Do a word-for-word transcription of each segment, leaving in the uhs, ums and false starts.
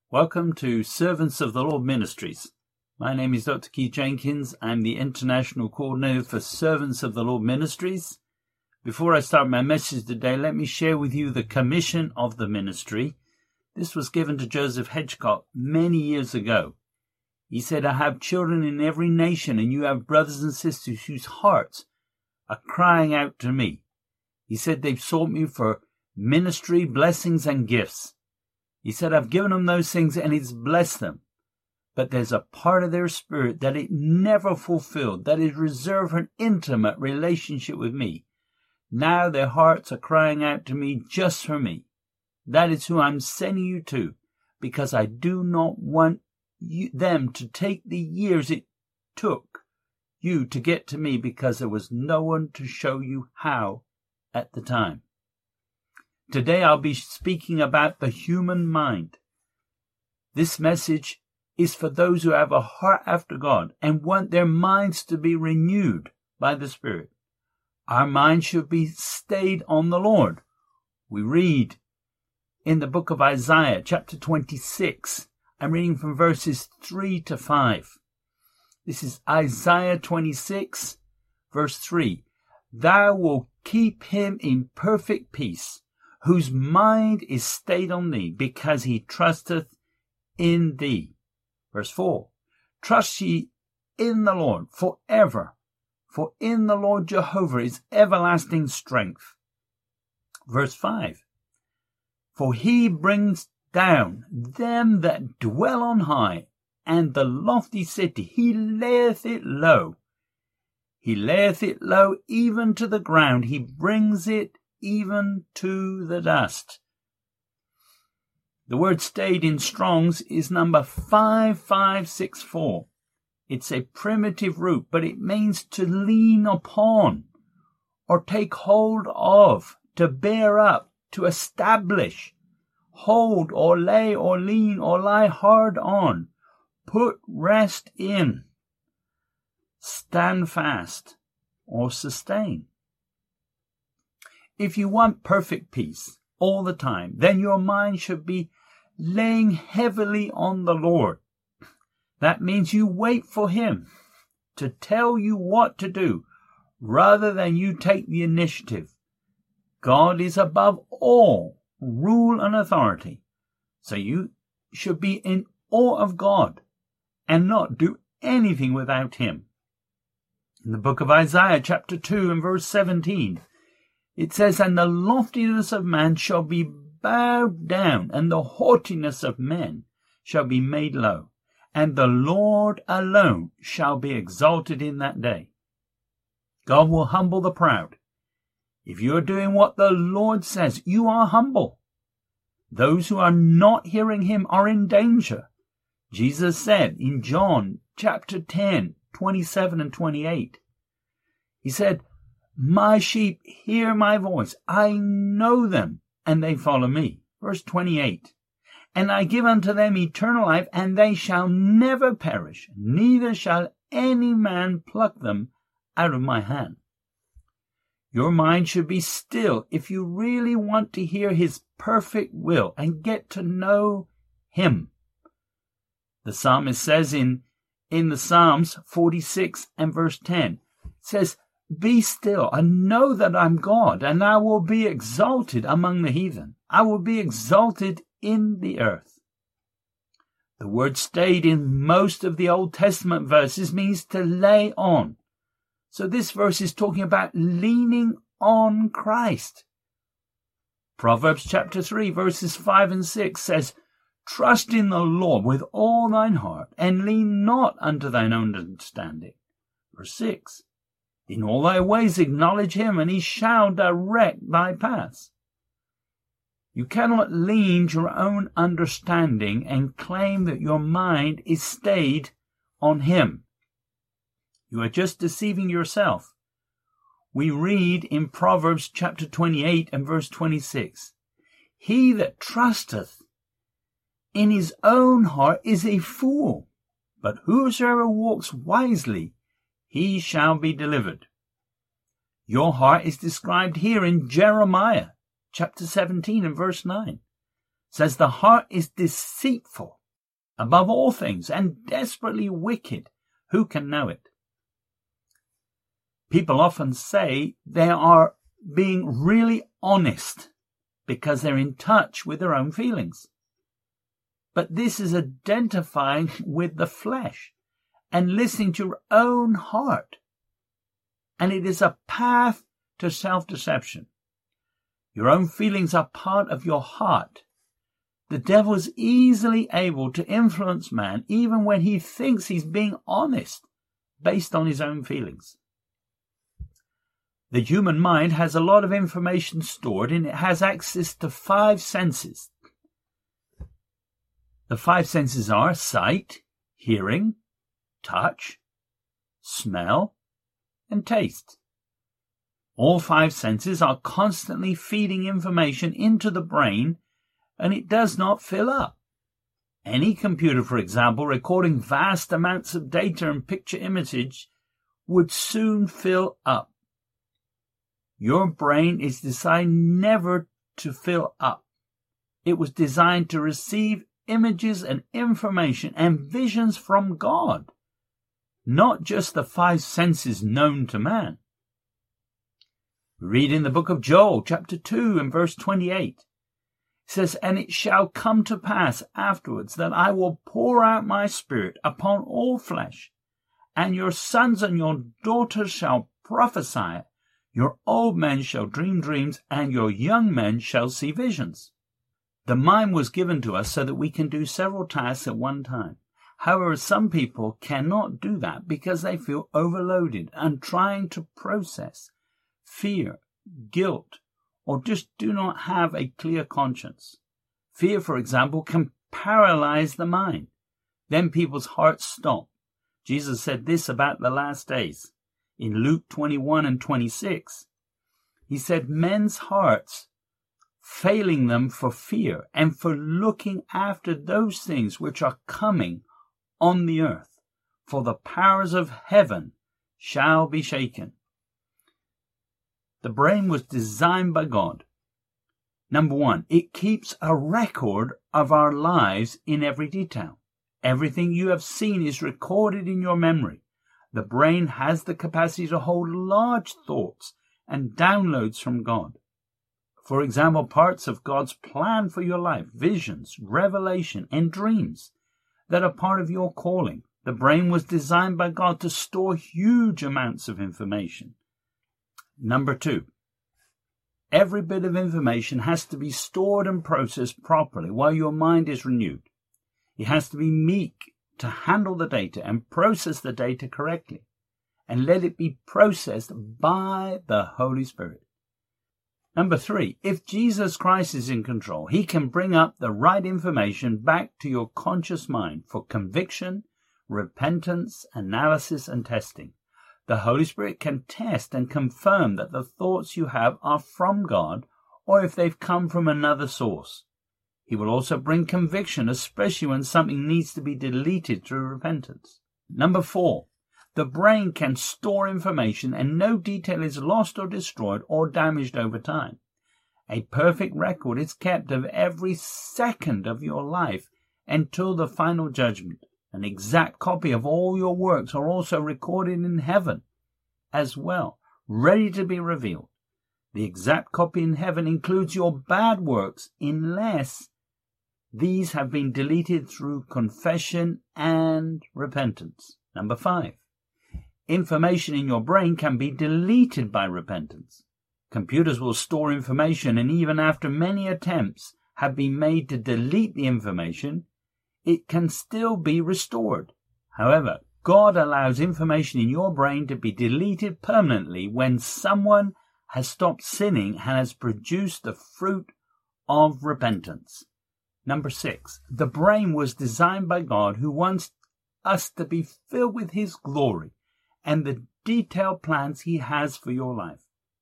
Welcome to Servants of the Lord Ministries. My name is Doctor Keith Jenkins. I'm the International Coordinator for Servants of the Lord Ministries. Before I start my message today, let me share with you the commission of the ministry. This was given to Joseph Hedgecock many years ago. He said, I have children in every nation, and you have brothers and sisters whose hearts are crying out to me. He said they've sought me for ministry, blessings, and gifts. He said, I've given them those things and it's blessed them. But there's a part of their spirit that it never fulfilled, that is reserved for an intimate relationship with me. Now their hearts are crying out to me just for me. That is who I'm sending you to, because I do not want you, them to take the years it took you to get to me, because there was no one to show you how at the time. Today I'll be speaking about the human mind. This message is for those who have a heart after God and want their minds to be renewed by the Spirit. Our minds should be stayed on the Lord. We read in the book of Isaiah, chapter twenty-six. I'm reading from verses three to five. This is Isaiah twenty-six, verse three. Thou wilt keep him in perfect peace, whose mind is stayed on thee, because he trusteth in thee. Verse four. Trust ye in the Lord forever, for in the Lord Jehovah is everlasting strength. Verse five. For he brings down them that dwell on high, and the lofty city he layeth it low. He layeth it low even to the ground, he brings it even to the dust. The word stayed in Strong's is number five five six four. It's a primitive root, but it means to lean upon, or take hold of, to bear up, to establish, hold or lay or lean or lie hard on, put rest in, stand fast, or sustain. If you want perfect peace all the time, then your mind should be laying heavily on the Lord. That means you wait for him to tell you what to do, rather than you take the initiative. God is above all rule and authority, so you should be in awe of God and not do anything without him. In the book of Isaiah, chapter two and verse seventeen, it says, And the loftiness of man shall be bowed down, and the haughtiness of men shall be made low, and the Lord alone shall be exalted in that day. God will humble the proud. If you are doing what the Lord says, you are humble. Those who are not hearing him are in danger. Jesus said in John chapter ten, twenty-seven and twenty-eight, he said, My sheep hear my voice. I know them, and they follow me. Verse twenty-eight. And I give unto them eternal life, and they shall never perish, neither shall any man pluck them out of my hand. Your mind should be still if you really want to hear his perfect will and get to know him. The psalmist says in, in the Psalms forty-six and verse ten, it says, Be still and know that I'm God, and I will be exalted among the heathen. I will be exalted in the earth. The word stayed in most of the Old Testament verses means to lay on. So this verse is talking about leaning on Christ. Proverbs chapter three verses five and six says, Trust in the Lord with all thine heart, and lean not unto thine own understanding. Verse six. In all thy ways acknowledge him, and he shall direct thy paths. You cannot lean to your own understanding and claim that your mind is stayed on him. You are just deceiving yourself. We read in Proverbs chapter twenty-eight and verse twenty-six, He that trusteth in his own heart is a fool, but whosoever walks wisely, he shall be delivered. Your heart is described here in Jeremiah chapter seventeen and verse nine. It says the heart is deceitful above all things, and desperately wicked. Who can know it? People often say they are being really honest because they're in touch with their own feelings. But this is identifying with the flesh and listening to your own heart. And it is a path to self-deception. Your own feelings are part of your heart. The devil is easily able to influence man even when he thinks he's being honest based on his own feelings. The human mind has a lot of information stored and it has access to five senses. The five senses are sight, hearing, touch, smell, and taste. All five senses are constantly feeding information into the brain, and it does not fill up. Any computer, for example, recording vast amounts of data and picture images would soon fill up. Your brain is designed never to fill up. It was designed to receive images and information and visions from God, not just the five senses known to man. We read in the book of Joel, chapter two and verse twenty-eight. It says, "And it shall come to pass afterwards that I will pour out my spirit upon all flesh, and your sons and your daughters shall prophesy. Your old men shall dream dreams, and your young men shall see visions." The mind was given to us so that we can do several tasks at one time. However, some people cannot do that because they feel overloaded and trying to process fear, guilt, or just do not have a clear conscience. Fear, for example, can paralyze the mind. Then people's hearts stop. Jesus said this about the last days. In Luke twenty-one and twenty-six, he said, men's hearts failing them for fear and for looking after those things which are coming on the earth, for the powers of heaven shall be shaken. The brain was designed by God. Number one, it keeps a record of our lives in every detail. Everything you have seen is recorded in your memory. The brain has the capacity to hold large thoughts and downloads from God. For example, parts of God's plan for your life, visions, revelation, and dreams that are part of your calling. The brain was designed by God to store huge amounts of information. Number two, every bit of information has to be stored and processed properly while your mind is renewed. It has to be meek to handle the data and process the data correctly, and let it be processed by the Holy Spirit. Number three, if Jesus Christ is in control, he can bring up the right information back to your conscious mind for conviction, repentance, analysis, and testing. The Holy Spirit can test and confirm that the thoughts you have are from God or if they've come from another source. He will also bring conviction, especially when something needs to be deleted through repentance. Number four, the brain can store information and no detail is lost or destroyed or damaged over time. A perfect record is kept of every second of your life until the final judgment. An exact copy of all your works are also recorded in heaven as well, ready to be revealed. The exact copy in heaven includes your bad works unless these have been deleted through confession and repentance. Number five, information in your brain can be deleted by repentance. Computers will store information, and even after many attempts have been made to delete the information, it can still be restored. However, God allows information in your brain to be deleted permanently when someone has stopped sinning and has produced the fruit of repentance. Number six, the brain was designed by God, who wants us to be filled with his glory and the detailed plans he has for your life.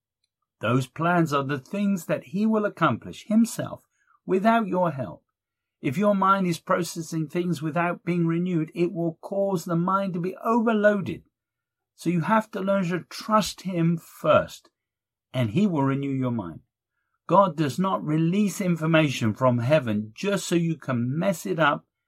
Those plans are the things that he will accomplish himself without your help. If your mind is processing things without being renewed, it will cause the mind to be overloaded. So you have to learn to trust him first, and he will renew your mind. God does not release information from heaven just so you can mess it up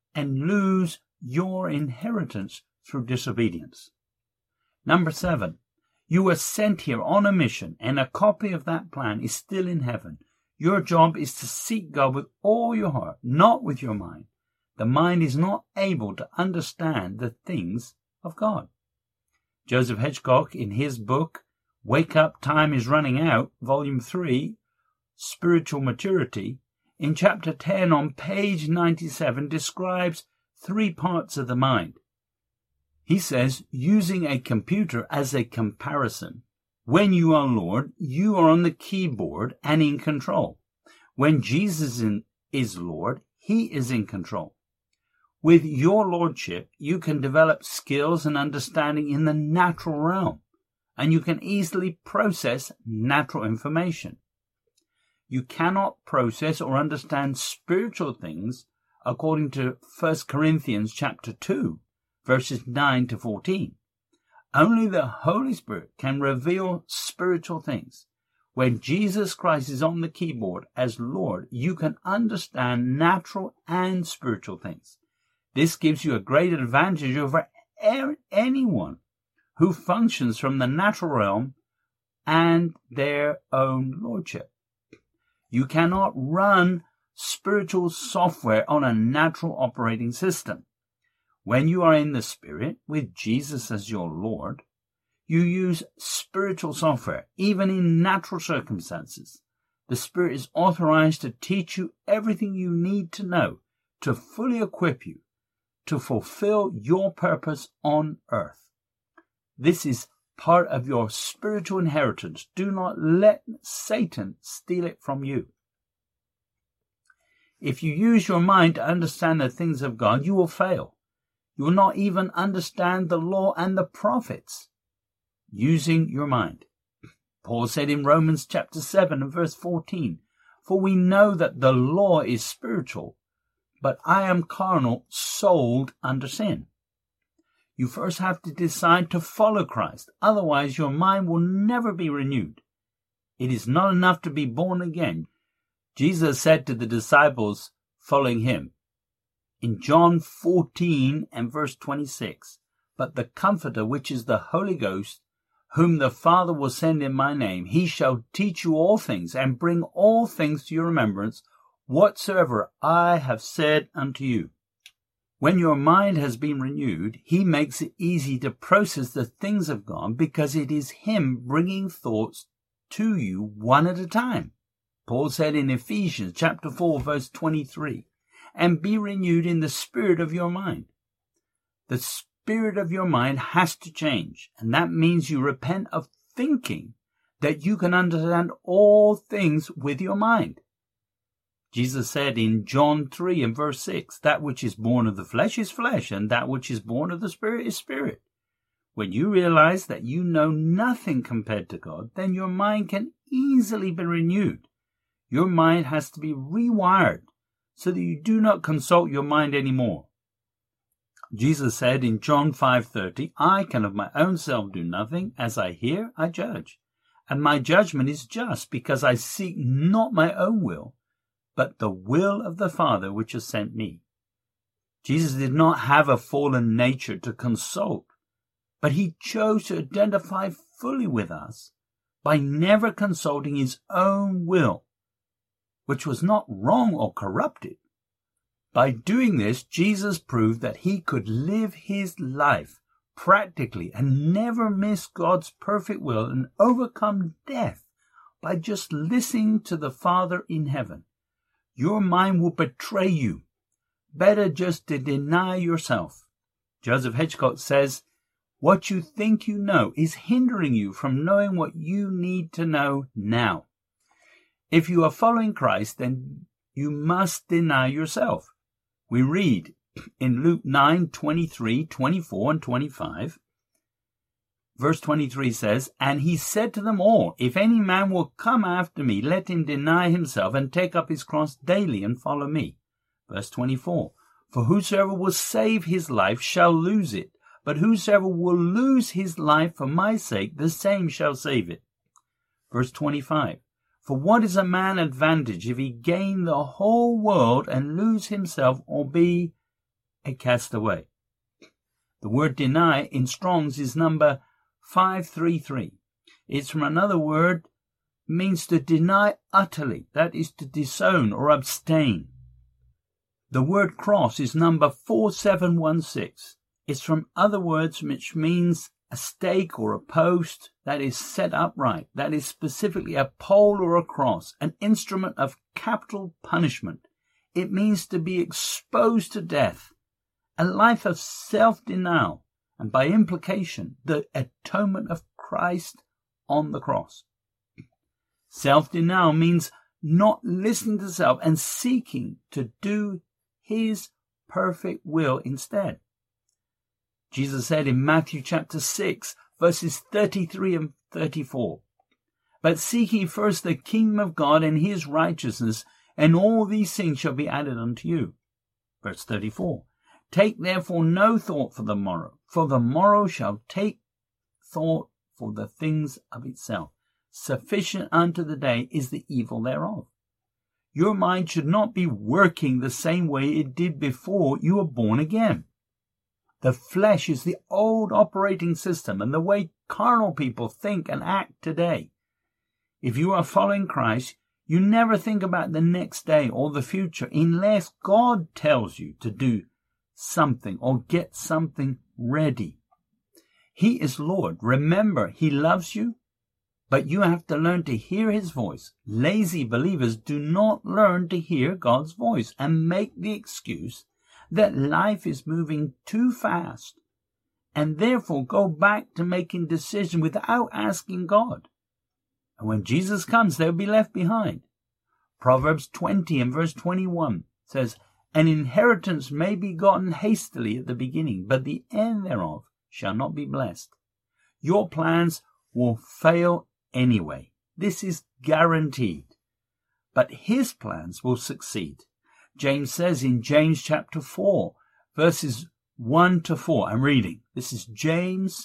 and lose your inheritance through disobedience. Number seven, you were sent here on a mission, and a copy of that plan is still in heaven. Your job is to seek God with all your heart, not with your mind. The mind is not able to understand the things of God. Joseph Hedgecock, in his book, Wake Up, Time is Running Out, Volume three, Spiritual Maturity, in chapter ten on page ninety-seven, describes three parts of the mind. He says, using a computer as a comparison, when you are Lord, you are on the keyboard and in control. When Jesus is Lord, he is in control. With your lordship, you can develop skills and understanding in the natural realm, and you can easily process natural information. You cannot process or understand spiritual things according to First Corinthians chapter two, verses nine to fourteen. Only the Holy Spirit can reveal spiritual things. When Jesus Christ is on the keyboard as Lord, you can understand natural and spiritual things. This gives you a great advantage over anyone who functions from the natural realm and their own lordship. You cannot run spiritual software on a natural operating system. When you are in the Spirit, with Jesus as your Lord, you use spiritual software, even in natural circumstances. The Spirit is authorized to teach you everything you need to know to fully equip you to fulfill your purpose on earth. This is part of your spiritual inheritance. Do not let Satan steal it from you. If you use your mind to understand the things of God, you will fail. You will not even understand the law and the prophets using your mind. Paul said in Romans chapter seven and verse fourteen, for we know that the law is spiritual, but I am carnal, sold under sin. You first have to decide to follow Christ. Otherwise, your mind will never be renewed. It is not enough to be born again. Jesus said to the disciples following him in John fourteen and verse twenty-six, but the Comforter, which is the Holy Ghost, whom the Father will send in my name, he shall teach you all things and bring all things to your remembrance, whatsoever I have said unto you. When your mind has been renewed, he makes it easy to process the things of God because it is him bringing thoughts to you one at a time. Paul said in Ephesians chapter four, verse twenty-three, and be renewed in the spirit of your mind. The spirit of your mind has to change, and that means you repent of thinking that you can understand all things with your mind. Jesus said in John three and verse six, that which is born of the flesh is flesh, and that which is born of the Spirit is spirit. When you realize that you know nothing compared to God, then your mind can easily be renewed. Your mind has to be rewired so that you do not consult your mind anymore. Jesus said in John five thirty, I can of my own self do nothing. As I hear, I judge. And my judgment is just, because I seek not my own will, but the will of the Father which has sent me. Jesus did not have a fallen nature to consult, but he chose to identify fully with us by never consulting his own will, which was not wrong or corrupted. By doing this, Jesus proved that he could live his life practically and never miss God's perfect will and overcome death by just listening to the Father in heaven. Your mind will betray you. Better just to deny yourself. Joseph Hedgecock says, what you think you know is hindering you from knowing what you need to know now. If you are following Christ, then you must deny yourself. We read in Luke nine, twenty-three, twenty-four, and twenty-five. Verse twenty-three says, and he said to them all, if any man will come after me, let him deny himself and take up his cross daily and follow me. Verse twenty-four, for whosoever will save his life shall lose it, but whosoever will lose his life for my sake, the same shall save it. Verse twenty-five, for what is a man advantage if he gain the whole world and lose himself or be a castaway. The word deny in Strong's is number five three three. It's from another word, means to deny utterly, that is to disown or abstain. The word cross is number four seven one six. It's from other words which means a stake or a post that is set upright, that is specifically a pole or a cross, an instrument of capital punishment. It means to be exposed to death, a life of self-denial, and by implication, the atonement of Christ on the cross. Self-denial means not listening to self and seeking to do his perfect will instead. Jesus said in Matthew chapter six, verses thirty-three and thirty-four, "But seek ye first the kingdom of God and his righteousness, and all these things shall be added unto you." Verse thirty-four, "Take therefore no thought for the morrow, for the morrow shall take thought for the things of itself. Sufficient unto the day is the evil thereof." Your mind should not be working the same way it did before you were born again. The flesh is the old operating system and the way carnal people think and act today. If you are following Christ, you never think about the next day or the future unless God tells you to do something or get something ready. He is Lord. Remember, he loves you, but you have to learn to hear his voice. Lazy believers do not learn to hear God's voice and make the excuse that life is moving too fast and therefore go back to making decisions without asking God. And when Jesus comes, they'll be left behind. Proverbs twenty and verse twenty-one says, "An inheritance may be gotten hastily at the beginning, but the end thereof shall not be blessed." Your plans will fail anyway. This is guaranteed. But his plans will succeed. James says in James chapter four, verses one to four. I'm reading. This is James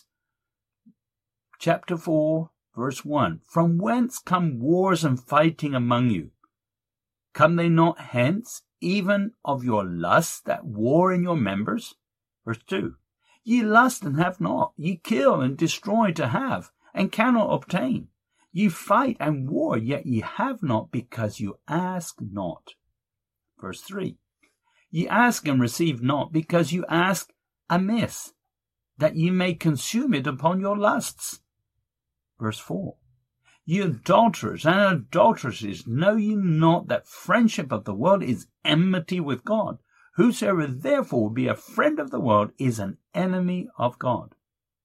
chapter four, verse one. "From whence come wars and fighting among you? Come they not hence, even of your lusts that war in your members?" Verse two. "Ye lust and have not. Ye kill and destroy to have, and cannot obtain. Ye fight and war, yet ye have not, because you ask not." Verse three. "Ye ask and receive not, because you ask amiss, that ye may consume it upon your lusts." Verse four. "Ye adulterers and adulteresses, know ye not that friendship of the world is enmity with God? Whosoever therefore will be a friend of the world is an enemy of God."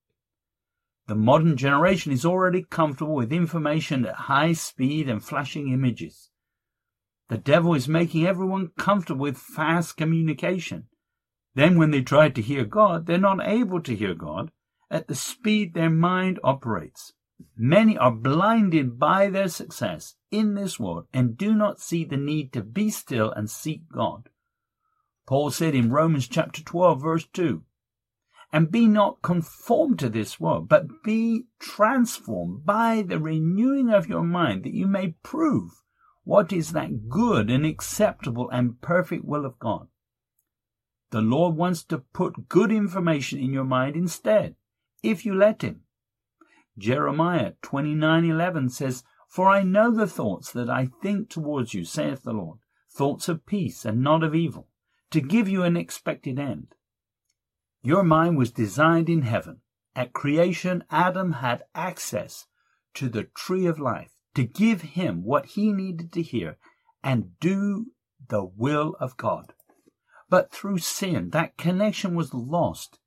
The modern generation is already comfortable with information at high speed and flashing images. The devil is making everyone comfortable with fast communication. Then when they try to hear God, they're not able to hear God at the speed their mind operates. Many are blinded by their success in this world and do not see the need to be still and seek God. Paul said in Romans chapter twelve, verse two, "And be not conformed to this world, but be transformed by the renewing of your mind, that you may prove what is that good and acceptable and perfect will of God." The Lord wants to put good information in your mind instead, if you let him. Jeremiah twenty-nine eleven says, "For I know the thoughts that I think towards you, saith the Lord, thoughts of peace and not of evil, to give you an expected end." Your mind was designed in heaven. At creation, Adam had access to the tree of life to give him what he needed to hear and do the will of God. But through sin, that connection was lost.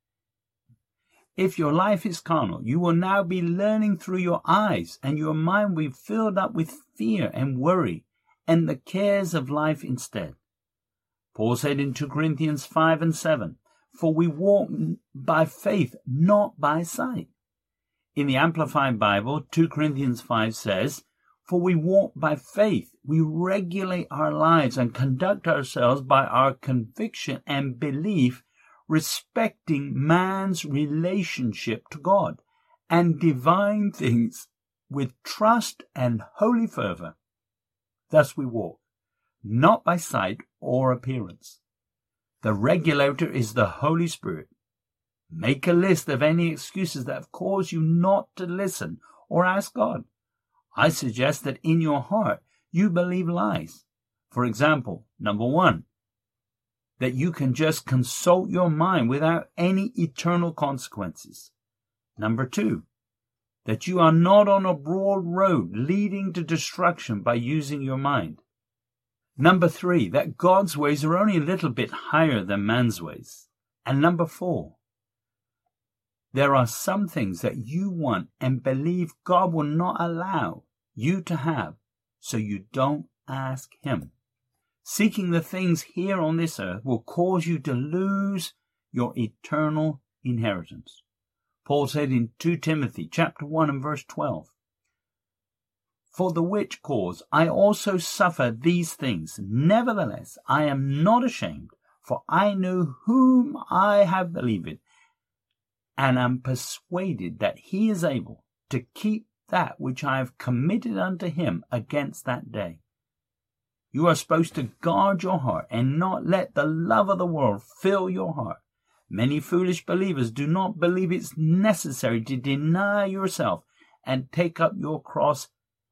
If your life is carnal, you will now be learning through your eyes, and your mind will be filled up with fear and worry and the cares of life instead. Paul said in two Corinthians five and seven, "For we walk by faith, not by sight." In the Amplified Bible, two Corinthians five says, "For we walk by faith, we regulate our lives and conduct ourselves by our conviction and belief respecting man's relationship to God and divine things with trust and holy fervor. Thus we walk, not by sight or appearance." The regulator is the Holy Spirit. Make a list of any excuses that have caused you not to listen or ask God. I suggest that in your heart you believe lies. For example, number one, that you can just consult your mind without any eternal consequences. Number two, that you are not on a broad road leading to destruction by using your mind. Number three, that God's ways are only a little bit higher than man's ways. And number four, there are some things that you want and believe God will not allow you to have, so you don't ask Him. Seeking the things here on this earth will cause you to lose your eternal inheritance. Paul said in Second Timothy chapter one and verse twelve, "For the which cause I also suffer these things. Nevertheless, I am not ashamed, for I know whom I have believed, and am persuaded that He is able to keep that which I have committed unto Him against that day." You are supposed to guard your heart and not let the love of the world fill your heart. Many foolish believers do not believe it's necessary to deny yourself and take up your cross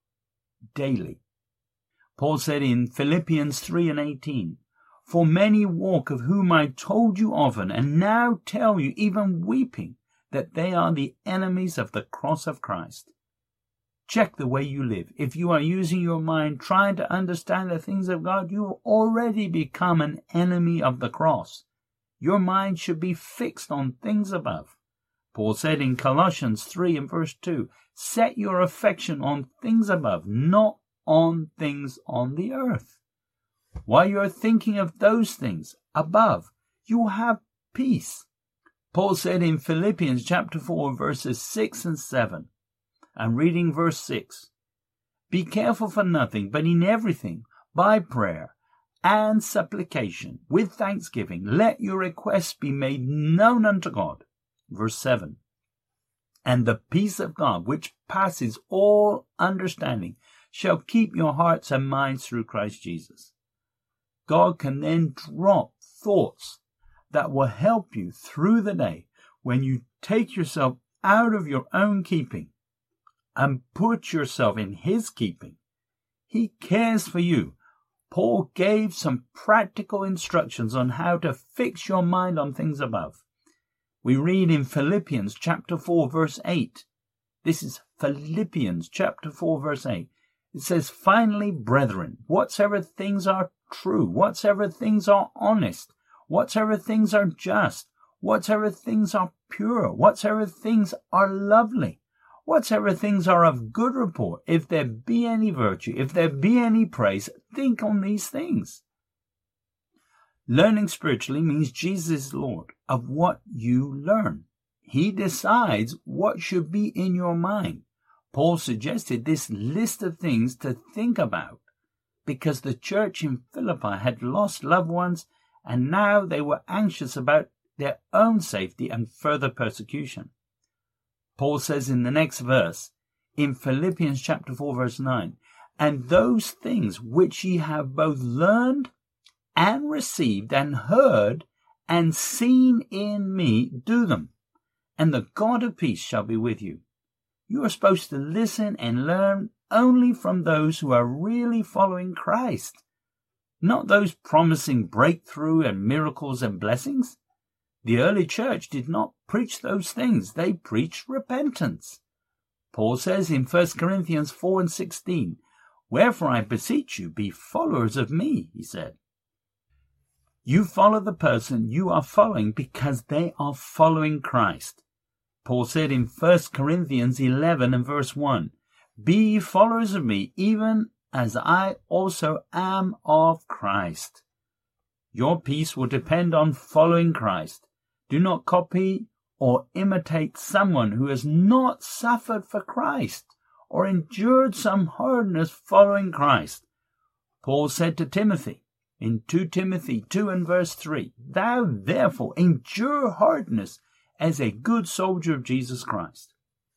daily. Paul said in Philippians three and eighteen, "For many walk, of whom I told you often, and now tell you, even weeping, that they are the enemies of the cross of Christ." Check the way you live. If you are using your mind trying to understand the things of God, you have already become an enemy of the cross. Your mind should be fixed on things above. Paul said in Colossians three and verse two, "Set your affection on things above, not on things on the earth." While you are thinking of those things above, you will have peace. Paul said in Philippians chapter four, verses six and seven, I'm reading verse six, "Be careful for nothing, but in everything, by prayer and supplication, with thanksgiving, let your requests be made known unto God." Verse seven, "And the peace of God, which passes all understanding, shall keep your hearts and minds through Christ Jesus." God can then drop thoughts that will help you through the day when you take yourself out of your own keeping and put yourself in His keeping. He cares for you. Paul gave some practical instructions on how to fix your mind on things above. We read in Philippians chapter four, verse eight. This is Philippians chapter four, verse eight. It says, "Finally, brethren, whatsoever things are true, whatsoever things are honest, whatsoever things are just, whatsoever things are pure, whatsoever things are lovely, whatsoever things are of good report, if there be any virtue, if there be any praise, think on these things." Learning spiritually means Jesus is Lord of what you learn. He decides what should be in your mind. Paul suggested this list of things to think about because the church in Philippi had lost loved ones and now they were anxious about their own safety and further persecution. Paul says in the next verse, in Philippians chapter four, verse nine, "And those things which ye have both learned and received and heard and seen in me, do them, and the God of peace shall be with you." You are supposed to listen and learn only from those who are really following Christ, not those promising breakthrough and miracles and blessings. The early church did not preach those things. They preached repentance. Paul says in First Corinthians four and sixteen, "Wherefore I beseech you, be followers of me," he said. You follow the person you are following because they are following Christ. Paul said in First Corinthians eleven and verse one, "Be ye followers of me, even as I also am of Christ." Your peace will depend on following Christ. Do not copy or imitate someone who has not suffered for Christ or endured some hardness following Christ. Paul said to Timothy in Second Timothy two and verse three, "Thou therefore endure hardness as a good soldier of Jesus Christ."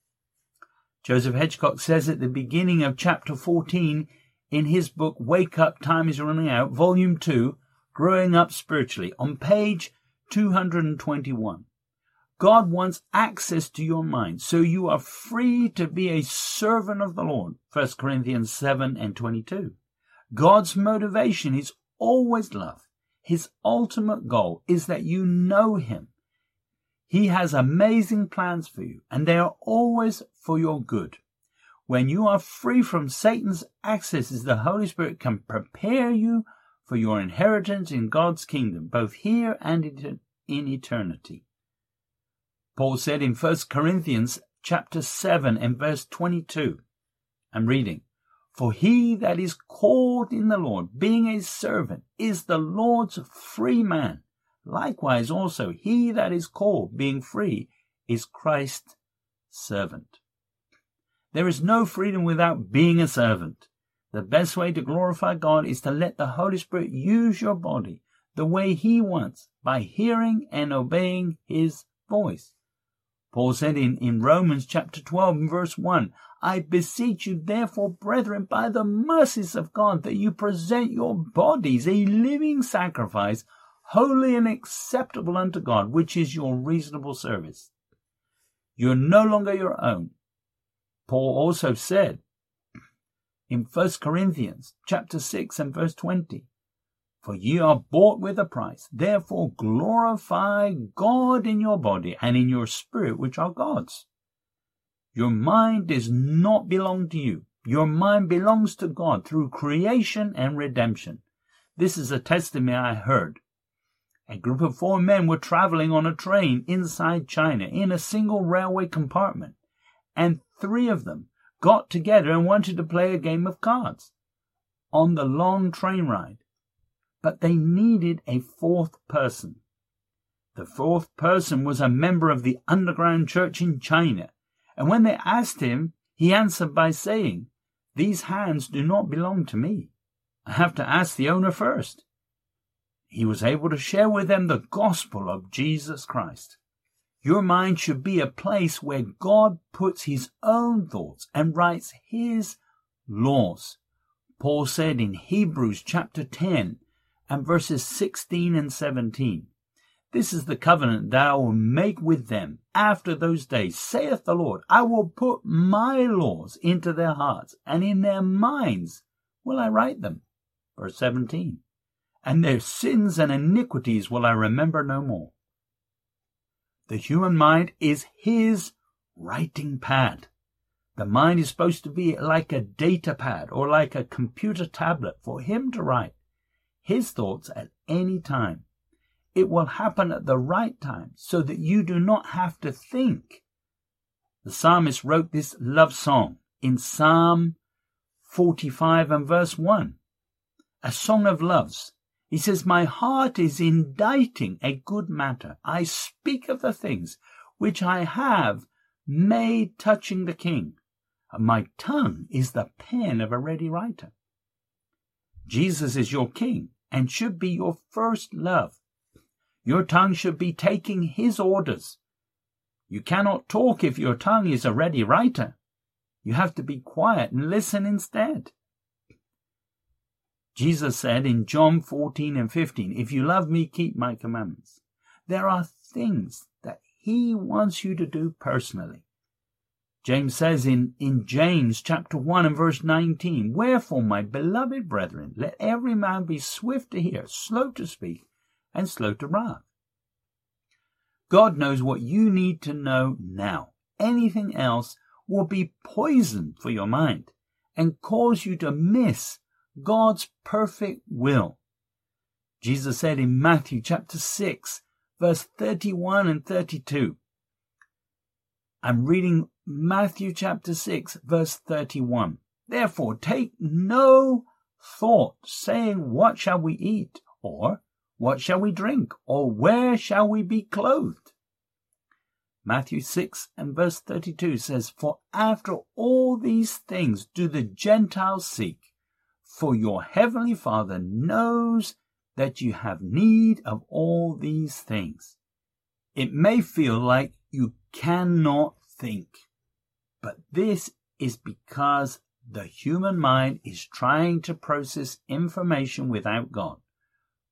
Joseph Hedgecock says at the beginning of chapter fourteen in his book, Wake Up, Time is Running Out, volume two, growing up spiritually, on page two hundred twenty-one. God wants access to your mind, so you are free to be a servant of the Lord. First Corinthians seven and twenty-two. God's motivation is always love. His ultimate goal is that you know him. He has amazing plans for you, and they are always for your good. When you are free from Satan's accesses, the Holy Spirit can prepare you for your inheritance in God's kingdom, both here and in eternity. Paul said in First Corinthians chapter seven and verse twenty-two, I'm reading, "For he that is called in the Lord, being a servant, is the Lord's free man. Likewise also he that is called, being free, is Christ's servant." There is no freedom without being a servant. The best way to glorify God is to let the Holy Spirit use your body the way he wants, by hearing and obeying his voice. Paul said in, in Romans chapter twelve and verse one, "I beseech you therefore, brethren, by the mercies of God, that you present your bodies a living sacrifice, holy and acceptable unto God, which is your reasonable service." You're no longer your own. Paul also said in First Corinthians chapter six and verse twenty, "For ye are bought with a price, therefore glorify God in your body and in your spirit, which are God's." Your mind does not belong to you. Your mind belongs to God through creation and redemption. This is a testimony I heard. A group of four men were traveling on a train inside China in a single railway compartment, and three of them got together and wanted to play a game of cards on the long train ride. But they needed a fourth person. The fourth person was a member of the underground church in China, and when they asked him, he answered by saying, "These hands do not belong to me. I have to ask the owner first." He was able to share with them the gospel of Jesus Christ. Your mind should be a place where God puts his own thoughts and writes his laws. Paul said in Hebrews chapter ten and verses sixteen and seventeen, "This is the covenant that I will make with them after those days, saith the Lord. I will put my laws into their hearts, and in their minds will I write them." Verse seventeen, "And their sins and iniquities will I remember no more." The human mind is his writing pad. The mind is supposed to be like a data pad or like a computer tablet for him to write his thoughts at any time. It will happen at the right time so that you do not have to think. The psalmist wrote this love song in Psalm forty-five and verse one, a song of loves. He says, "My heart is inditing a good matter. I speak of the things which I have made touching the king. My tongue is the pen of a ready writer." Jesus is your king and should be your first love. Your tongue should be taking his orders. You cannot talk if your tongue is a ready writer. You have to be quiet and listen instead. Jesus said in John fourteen and fifteen, "If you love me, keep my commandments." There are things that he wants you to do personally. James says in, in James chapter one and verse nineteen, "Wherefore, my beloved brethren, let every man be swift to hear, slow to speak, and slow to wrath." God knows what you need to know now. Anything else will be poison for your mind and cause you to miss God's perfect will. Jesus said in Matthew chapter six, verse thirty-one and thirty-two. I'm reading Matthew chapter six, verse thirty-one. "Therefore take no thought, saying, What shall we eat? Or what shall we drink? Or where shall we be clothed?" Matthew six and verse thirty-two says, "For after all these things do the Gentiles seek. For your heavenly Father knows that you have need of all these things." It may feel like you cannot think, but this is because the human mind is trying to process information without God.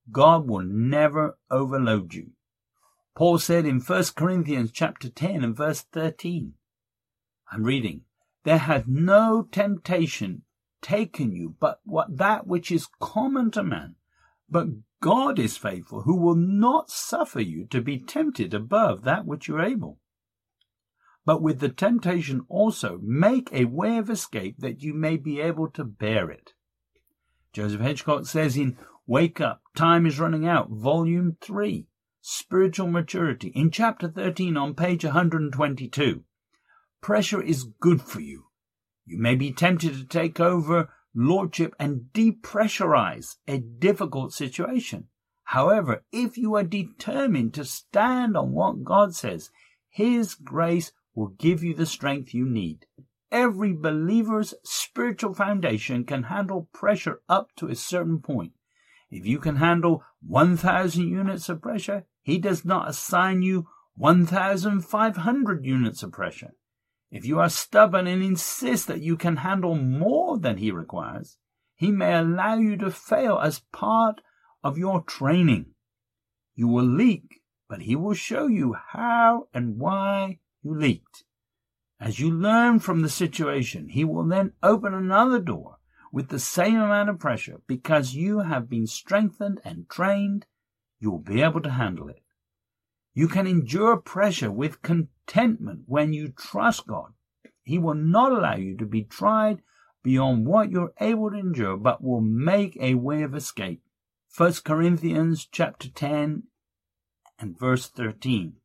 God will never overload you. Paul said in First Corinthians chapter ten and verse thirteen, I'm reading, there hath no temptation taken you but what that which is common to man. But God is faithful, who will not suffer you to be tempted above that which you are able, but with the temptation also make a way of escape that you may be able to bear it. Joseph Hedgecock says in Wake Up, Time is Running Out, Volume three, Spiritual Maturity, in chapter thirteen on page one hundred twenty-two, pressure is good for you. You may be tempted to take over lordship and depressurize a difficult situation. However, if you are determined to stand on what God says, His grace will give you the strength you need. Every believer's spiritual foundation can handle pressure up to a certain point. If you can handle one thousand units of pressure, He does not assign you one thousand five hundred units of pressure. If you are stubborn and insist that you can handle more than He requires, He may allow you to fail as part of your training. You will leak, but He will show you how and why you leaked. As you learn from the situation, He will then open another door with the same amount of pressure. Because you have been strengthened and trained, you will be able to handle it. You can endure pressure with contentment when you trust God. He will not allow you to be tried beyond what you're able to endure, but will make a way of escape. First Corinthians chapter ten and verse thirteen.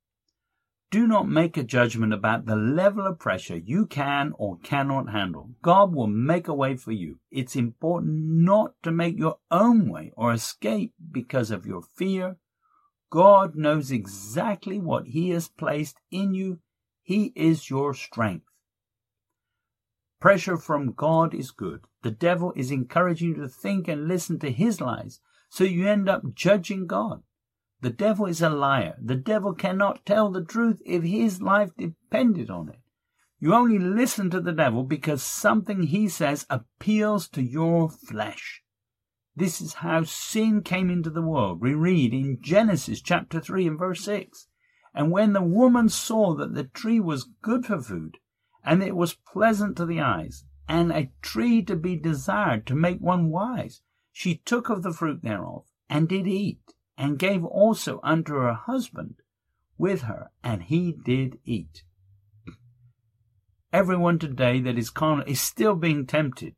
Do not make a judgment about the level of pressure you can or cannot handle. God will make a way for you. It's important not to make your own way or escape because of your fear. God knows exactly what He has placed in you. He is your strength. Pressure from God is good. The devil is encouraging you to think and listen to his lies, so you end up judging God. The devil is a liar. The devil cannot tell the truth if his life depended on it. You only listen to the devil because something he says appeals to your flesh. This is how sin came into the world. We read in Genesis chapter three and verse six. And when the woman saw that the tree was good for food, and it was pleasant to the eyes, and a tree to be desired to make one wise, she took of the fruit thereof, and did eat, and gave also unto her husband with her, and he did eat. Everyone today that is carnal is still being tempted.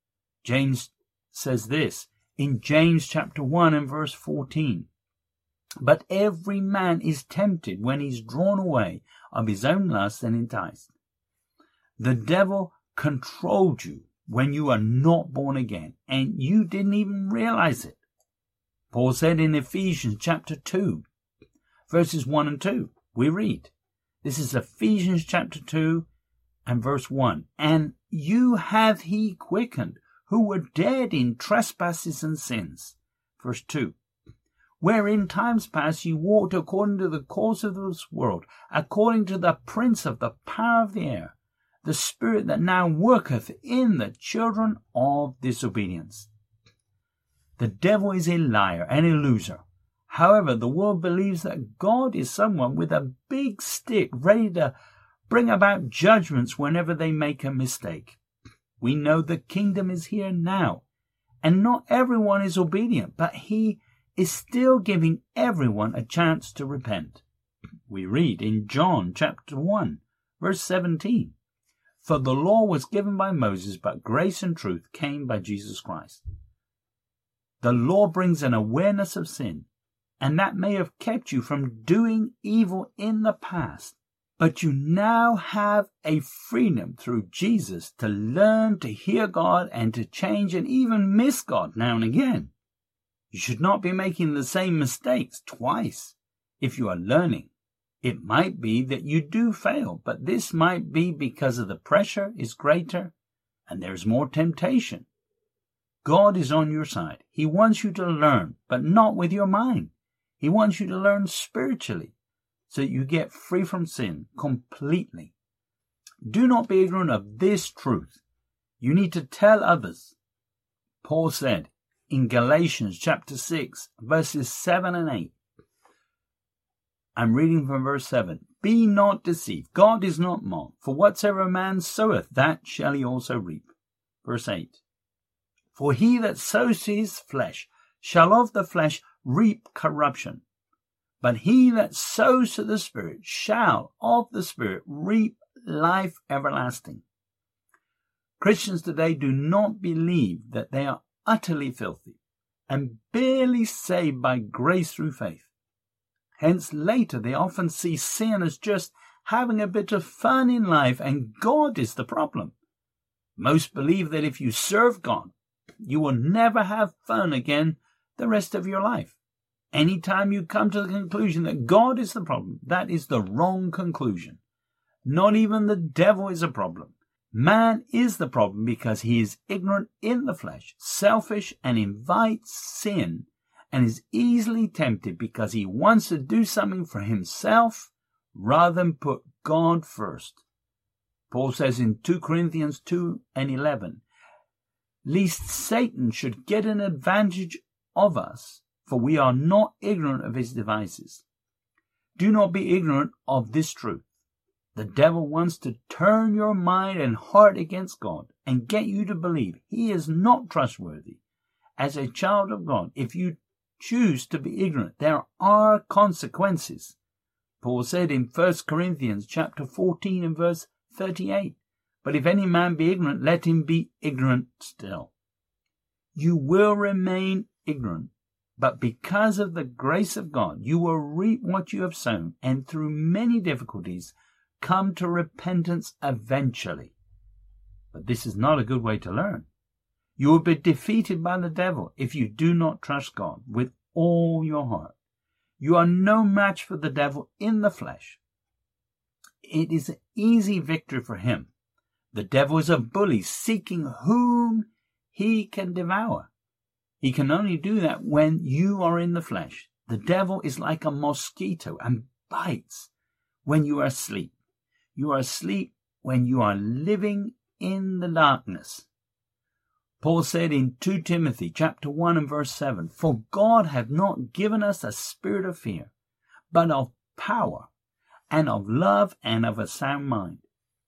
James says this in James chapter one and verse fourteen. But every man is tempted when he's drawn away of his own lust and enticed. The devil controlled you when you are not born again, and you didn't even realize it. Paul said in Ephesians chapter two, verses one and two, we read, this is Ephesians chapter two and verse one, and you hath he quickened, who were dead in trespasses and sins. Verse two, where in times past you walked according to the course of this world, according to the prince of the power of the air, the spirit that now worketh in the children of disobedience. The devil is a liar and a loser. However, the world believes that God is someone with a big stick ready to bring about judgments whenever they make a mistake. We know the kingdom is here now, and not everyone is obedient, but he is still giving everyone a chance to repent. We read in John chapter one, verse seventeen, for the law was given by Moses, but grace and truth came by Jesus Christ. The law brings an awareness of sin, and that may have kept you from doing evil in the past. But you now have a freedom through Jesus to learn to hear God and to change and even miss God now and again. You should not be making the same mistakes twice if you are learning. It might be that you do fail, but this might be because of the pressure is greater and there's more temptation. God is on your side. He wants you to learn, but not with your mind. He wants you to learn spiritually so that you get free from sin completely. Do not be ignorant of this truth. You need to tell others. Paul said in Galatians chapter six, verses seven and eight. I'm reading from verse seven. Be not deceived. God is not mocked. For whatsoever a man soweth, that shall he also reap. Verse eight. For he that sows to his flesh shall of the flesh reap corruption. But he that sows to the Spirit shall of the Spirit reap life everlasting. Christians today do not believe that they are utterly filthy and barely saved by grace through faith. Hence later they often see sin as just having a bit of fun in life and God is the problem. Most believe that if you serve God, you will never have fun again the rest of your life. Anytime you come to the conclusion that God is the problem, that is the wrong conclusion. Not even the devil is a problem. Man is the problem because he is ignorant in the flesh, selfish, and invites sin, and is easily tempted because he wants to do something for himself rather than put God first. Paul says in Second Corinthians two and eleven, lest Satan should get an advantage of us, for we are not ignorant of his devices. Do not be ignorant of this truth. The devil wants to turn your mind and heart against God and get you to believe he is not trustworthy. As a child of God, if you choose to be ignorant, there are consequences. Paul said in First Corinthians chapter fourteen and verse thirty-eight, but if any man be ignorant, let him be ignorant still. You will remain ignorant, but because of the grace of God, you will reap what you have sown, and through many difficulties come to repentance eventually. But this is not a good way to learn. You will be defeated by the devil if you do not trust God with all your heart. You are no match for the devil in the flesh. It is an easy victory for him. The devil is a bully seeking whom he can devour. He can only do that when you are in the flesh. The devil is like a mosquito and bites when you are asleep. You are asleep when you are living in the darkness. Paul said in Second Timothy chapter one and verse seven, for God hath not given us a spirit of fear, but of power and of love and of a sound mind.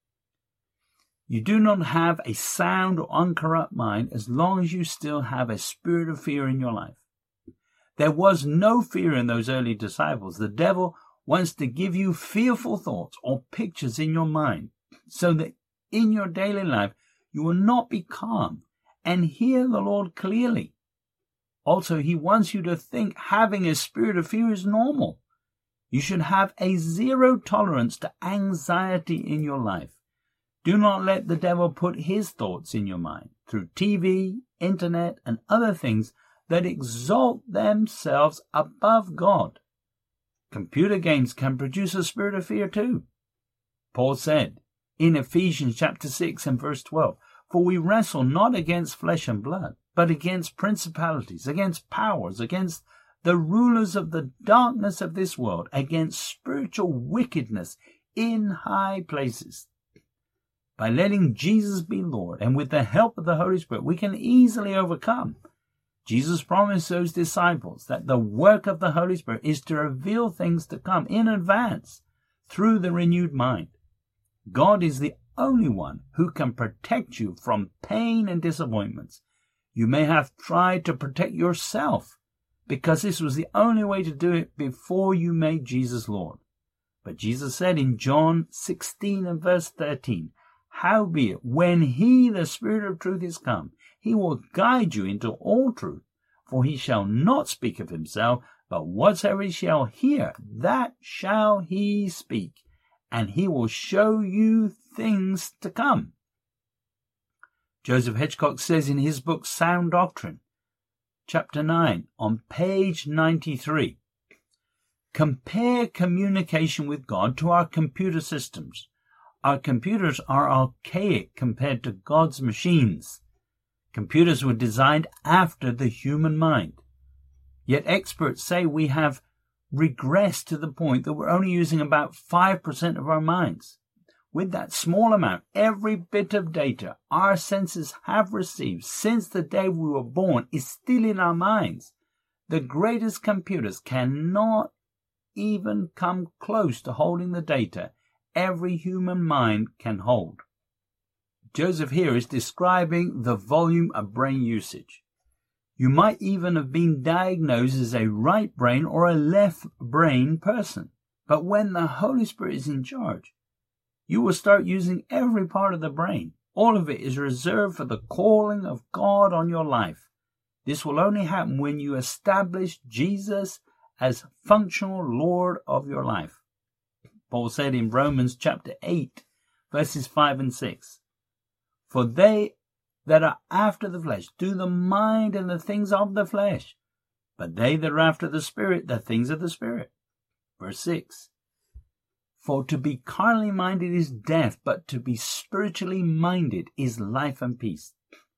You do not have a sound or uncorrupt mind as long as you still have a spirit of fear in your life. There was no fear in those early disciples. The devil wants to give you fearful thoughts or pictures in your mind so that in your daily life you will not be calm and hear the Lord clearly. Also, he wants you to think having a spirit of fear is normal. You should have a zero tolerance to anxiety in your life. Do not let the devil put his thoughts in your mind through T V, internet, and other things that exalt themselves above God. Computer games can produce a spirit of fear too. Paul said in Ephesians chapter six and verse twelve, for we wrestle not against flesh and blood, but against principalities, against powers, against the rulers of the darkness of this world, against spiritual wickedness in high places. By letting Jesus be Lord and with the help of the Holy Spirit, we can easily overcome. Jesus promised those disciples that the work of the Holy Spirit is to reveal things to come in advance through the renewed mind. God is the only one who can protect you from pain and disappointments. You may have tried to protect yourself because this was the only way to do it before you made Jesus Lord. But Jesus said in John sixteen and verse thirteen, howbeit, when he, the Spirit of truth, is come, he will guide you into all truth, for he shall not speak of himself, but whatsoever he shall hear, that shall he speak, and he will show you things to come. Joseph Hitchcock says in his book Sound Doctrine, chapter nine, on page ninety-three, compare communication with God to our computer systems. Our computers are archaic compared to God's machines. Computers were designed after the human mind. Yet experts say we have regressed to the point that we're only using about five percent of our minds. with that small amount, every bit of data our senses have received since the day we were born is still in our minds. The greatest computers cannot even come close to holding the data every human mind can hold. Joseph here is describing the volume of brain usage. You might even have been diagnosed as a right brain or a left brain person. But when the Holy Spirit is in charge, you will start using every part of the brain. All of it is reserved for the calling of God on your life. This will only happen when you establish Jesus as functional Lord of your life. Paul said in Romans chapter eight, verses five and six, "For they that are after the flesh do the mind and the things of the flesh, but they that are after the Spirit, the things of the Spirit." Verse six, "For to be carnally minded is death, but to be spiritually minded is life and peace."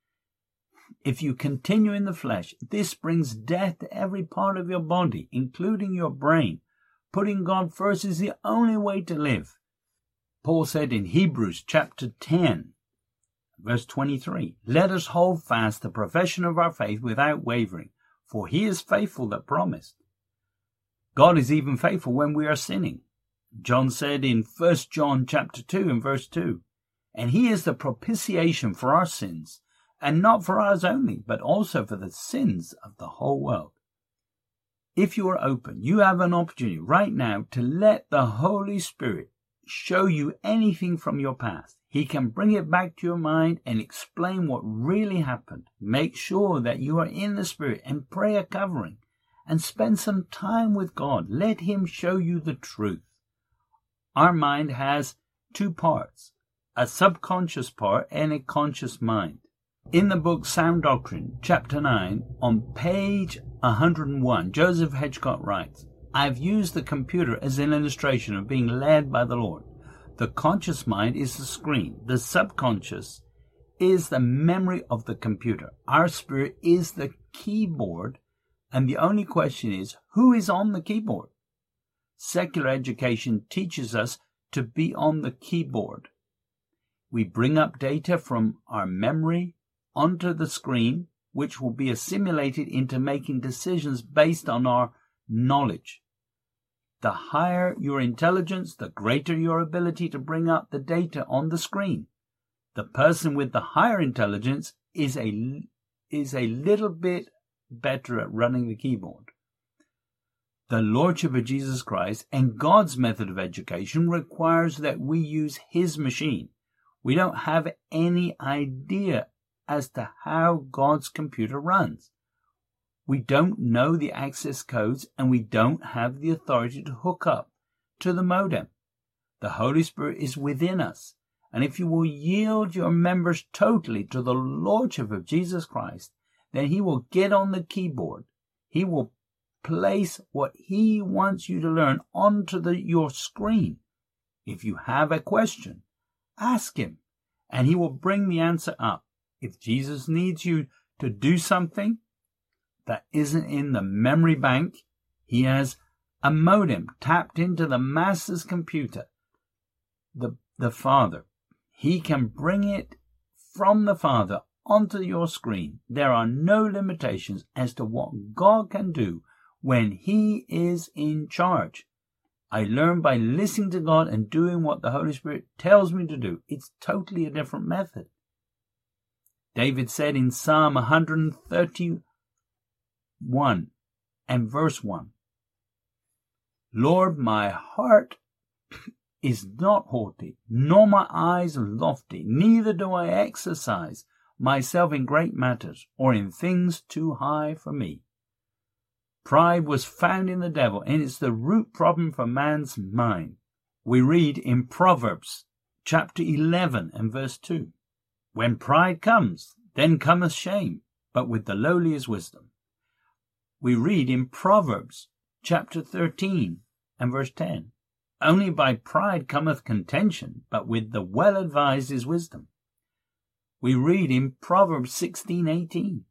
If you continue in the flesh, this brings death to every part of your body, including your brain. Putting God first is the only way to live. Paul said in Hebrews chapter ten, verse twenty-three, "Let us hold fast the profession of our faith without wavering, for he is faithful that promised." God is even faithful when we are sinning. John said in First John chapter two and verse two, "And he is the propitiation for our sins, and not for ours only, but also for the sins of the whole world." If you are open, you have an opportunity right now to let the Holy Spirit show you anything from your past. He can bring it back to your mind and explain what really happened. Make sure that you are in the Spirit and pray a covering and spend some time with God. Let him show you the truth. Our mind has two parts, a subconscious part and a conscious mind. In the book Sound Doctrine, chapter nine, on page one hundred one, Joseph Hedgecott writes, "I've used the computer as an illustration of being led by the Lord. The conscious mind is the screen. The subconscious is the memory of the computer. Our spirit is the keyboard, and the only question is, who is on the keyboard?" Secular education teaches us to be on the keyboard. We bring up data from our memory onto the screen, which will be assimilated into making decisions based on our knowledge. The higher your intelligence, the greater your ability to bring up the data on the screen. The person with the higher intelligence is a, is a little bit better at running the keyboard. The Lordship of Jesus Christ and God's method of education requires that we use his machine. We don't have any idea as to how God's computer runs. We don't know the access codes, and we don't have the authority to hook up to the modem. The Holy Spirit is within us, and if you will yield your members totally to the Lordship of Jesus Christ, then he will get on the keyboard. He will place what he wants you to learn onto the, your screen. If you have a question, ask him, and he will bring the answer up. If Jesus needs you to do something that isn't in the memory bank, he has a modem tapped into the Master's computer, the, the Father. He can bring it from the Father onto your screen. There are no limitations as to what God can do when he is in charge. I learn by listening to God and doing what the Holy Spirit tells me to do. It's totally a different method. David said in Psalm one thirty-one and verse one, "Lord, my heart is not haughty, nor my eyes lofty, neither do I exercise myself in great matters, or in things too high for me." Pride was found in the devil, and it's the root problem for man's mind. We read in Proverbs chapter eleven and verse two, "When pride comes, then cometh shame, but with the lowly is wisdom." We read in Proverbs chapter thirteen and verse ten, "Only by pride cometh contention, but with the well-advised is wisdom." We read in Proverbs sixteen eighteen,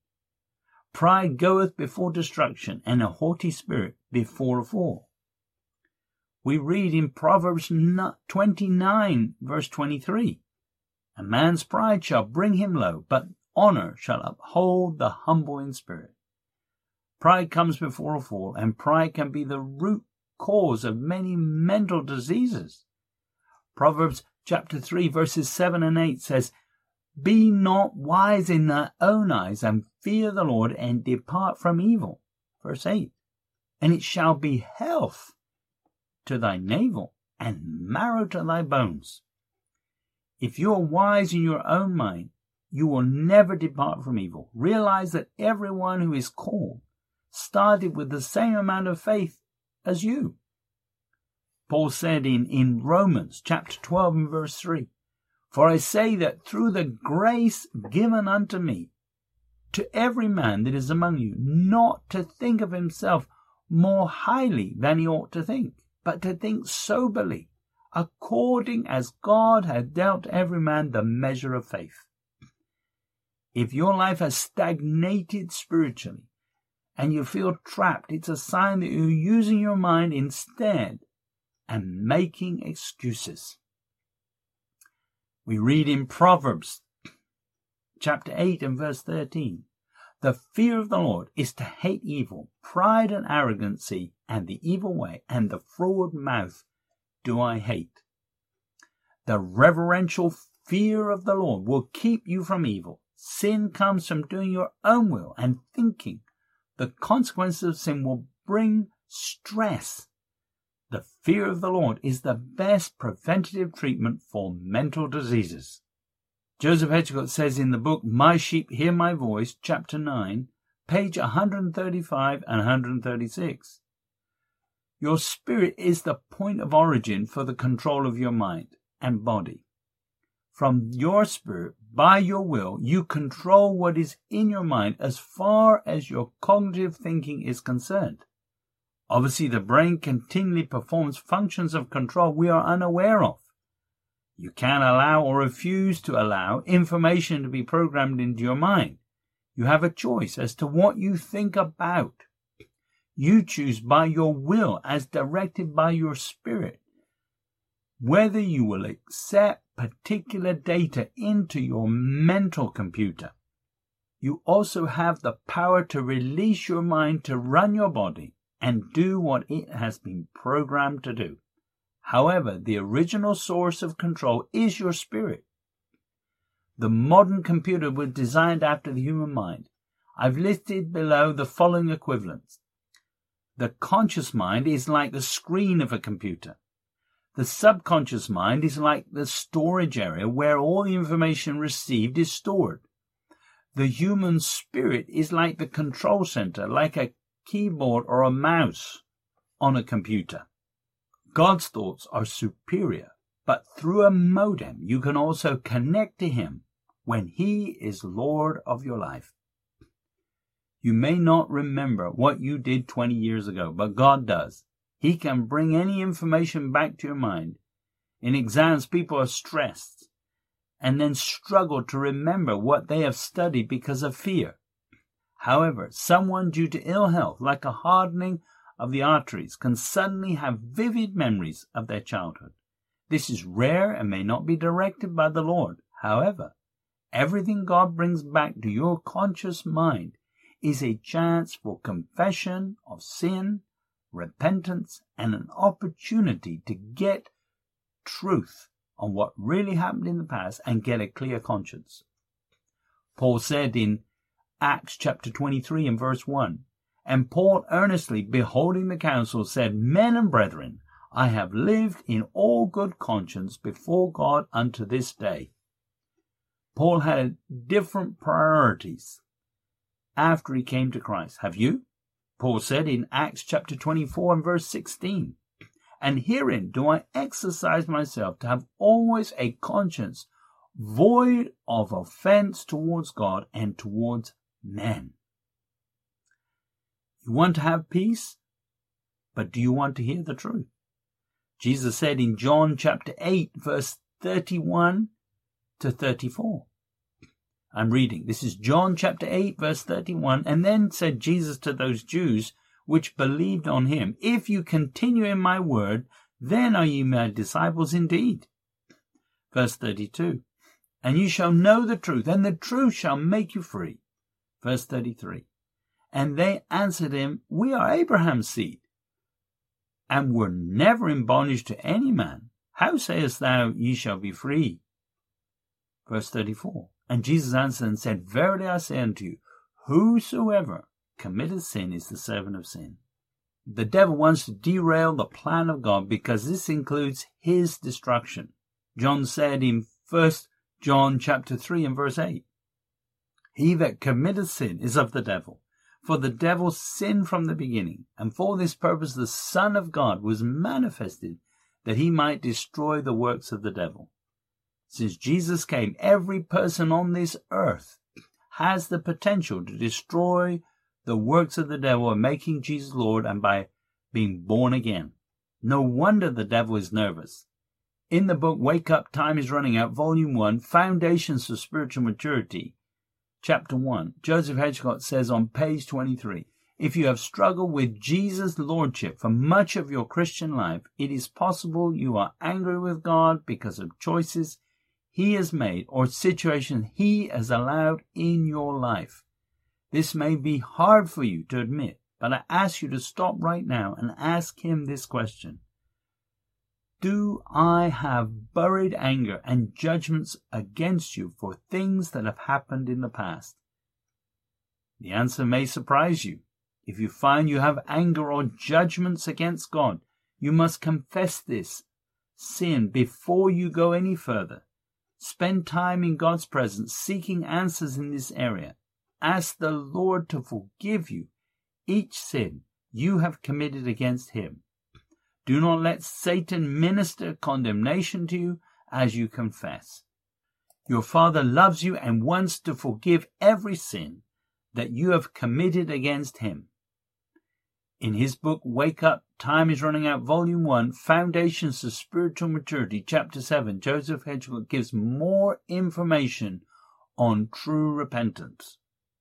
"Pride goeth before destruction, and a haughty spirit before a fall." We read in Proverbs twenty-nine, verse twenty-three, a man's pride shall bring him low, but honor shall uphold the humble in spirit. Pride comes before a fall, and pride can be the root cause of many mental diseases. Proverbs chapter three, verses seven and eight says, Be not wise in thy own eyes, and fear the Lord, and depart from evil. Verse eight, And it shall be health to thy navel, and marrow to thy bones. If you are wise in your own mind, you will never depart from evil. Realize that everyone who is called started with the same amount of faith as you. Paul said in, in Romans chapter twelve and verse three, For I say that through the grace given unto me, to every man that is among you, not to think of himself more highly than he ought to think, but to think soberly, according as God hath dealt to every man the measure of faith. If your life has stagnated spiritually, and you feel trapped, it's a sign that you're using your mind instead and making excuses. We read in Proverbs chapter eight and verse thirteen, The fear of the Lord is to hate evil, pride and arrogancy, and the evil way, and the froward mouth do I hate. The reverential fear of the Lord will keep you from evil. Sin comes from doing your own will and thinking. The consequences of sin will bring stress. The fear of the Lord is the best preventative treatment for mental diseases. Joseph Hitchcock says in the book My Sheep Hear My Voice, chapter nine, page one thirty-five and one thirty-six. Your spirit is the point of origin for the control of your mind and body. From your spirit, by your will, you control what is in your mind as far as your cognitive thinking is concerned. Obviously, the brain continually performs functions of control we are unaware of. You can allow or refuse to allow information to be programmed into your mind. You have a choice as to what you think about. You choose by your will as directed by your spirit whether you will accept particular data into your mental computer. You also have the power to release your mind to run your body and do what it has been programmed to do. However, the original source of control is your spirit. The modern computer was designed after the human mind. I've listed below the following equivalents. The conscious mind is like the screen of a computer. The subconscious mind is like the storage area where all the information received is stored. The human spirit is like the control center, like a keyboard or a mouse on a computer. God's thoughts are superior, but through a modem you can also connect to Him when He is Lord of your life. You may not remember what you did twenty years ago, but God does. He can bring any information back to your mind. In exams, people are stressed and then struggle to remember what they have studied because of fear. However, someone due to ill health, like a hardening of the arteries, can suddenly have vivid memories of their childhood. This is rare and may not be directed by the Lord. However, everything God brings back to your conscious mind is a chance for confession of sin, repentance, and an opportunity to get truth on what really happened in the past and get a clear conscience. Paul said in Acts chapter twenty-three and verse one, And Paul earnestly, beholding the council, said, Men and brethren, I have lived in all good conscience before God unto this day. Paul had different priorities after he came to Christ. Have you? Paul said in Acts chapter twenty-four and verse sixteen, And herein do I exercise myself to have always a conscience void of offense towards God and towards men. You want to have peace, but do you want to hear the truth? Jesus said in John chapter eight, verse thirty-one to thirty-four. I'm reading. This is John chapter eight, verse thirty-one. And then said Jesus to those Jews which believed on him, If you continue in my word, Then are ye my disciples indeed. Verse thirty-two. And ye shall know the truth, and the truth shall make you free. Verse thirty-three. And they answered him, We are Abraham's seed, and were never in bondage to any man. How sayest thou, ye shall be free? Verse thirty-four. And Jesus answered and said, Verily I say unto you, whosoever committeth sin is the servant of sin. The devil wants to derail the plan of God because this includes his destruction. John said in First John chapter three and verse eight, He that committeth sin is of the devil, for the devil sinned from the beginning, and for this purpose the Son of God was manifested, that he might destroy the works of the devil. Since Jesus came, every person on this earth has the potential to destroy the works of the devil by making Jesus Lord and by being born again. No wonder the devil is nervous. In the book Wake Up, Time is Running Out, Volume one, Foundations for Spiritual Maturity, Chapter one, Joseph Hedgecott says on page twenty-three, If you have struggled with Jesus' Lordship for much of your Christian life, it is possible you are angry with God because of choices He has made or situations He has allowed in your life. This may be hard for you to admit, but I ask you to stop right now and ask Him this question. Do I have buried anger and judgments against you for things that have happened in the past? The answer may surprise you. If you find you have anger or judgments against God, you must confess this sin before you go any further. Spend time in God's presence seeking answers in this area. Ask the Lord to forgive you each sin you have committed against Him. Do not let Satan minister condemnation to you as you confess. Your Father loves you and wants to forgive every sin that you have committed against Him. In his book, Wake Up, Time is Running Out, Volume one, Foundations of Spiritual Maturity, Chapter seven, Joseph Hedgecott gives more information on true repentance.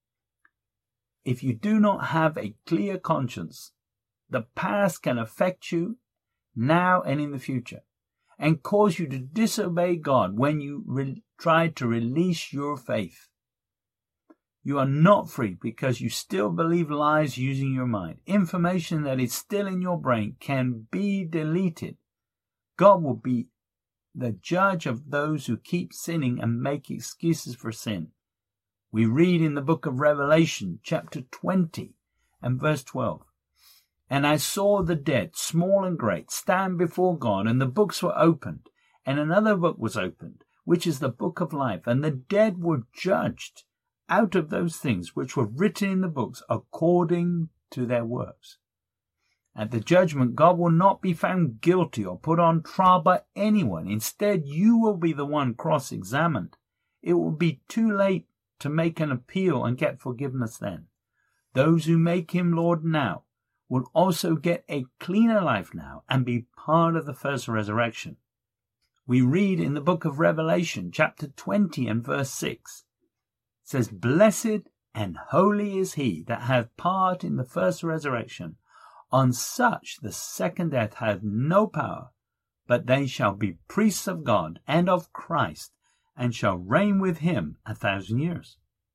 If you do not have a clear conscience, the past can affect you now and in the future, and cause you to disobey God when you re- try to release your faith. You are not free because you still believe lies using your mind. Information that is still in your brain can be deleted. God will be the judge of those who keep sinning and make excuses for sin. We read in the book of Revelation, chapter twenty and verse twelve, And I saw the dead, small and great, stand before God, and the books were opened, and another book was opened, which is the book of life, and the dead were judged out of those things which were written in the books according to their works. At the judgment, God will not be found guilty or put on trial by anyone. Instead, you will be the one cross-examined. It will be too late to make an appeal and get forgiveness then. Those who make Him Lord now will also get a cleaner life now and be part of the first resurrection. We read in the book of Revelation, chapter twenty and verse six, it says, Blessed and holy is he that hath part in the first resurrection. On such the second death hath no power, but they shall be priests of God and of Christ, and shall reign with Him a thousand years.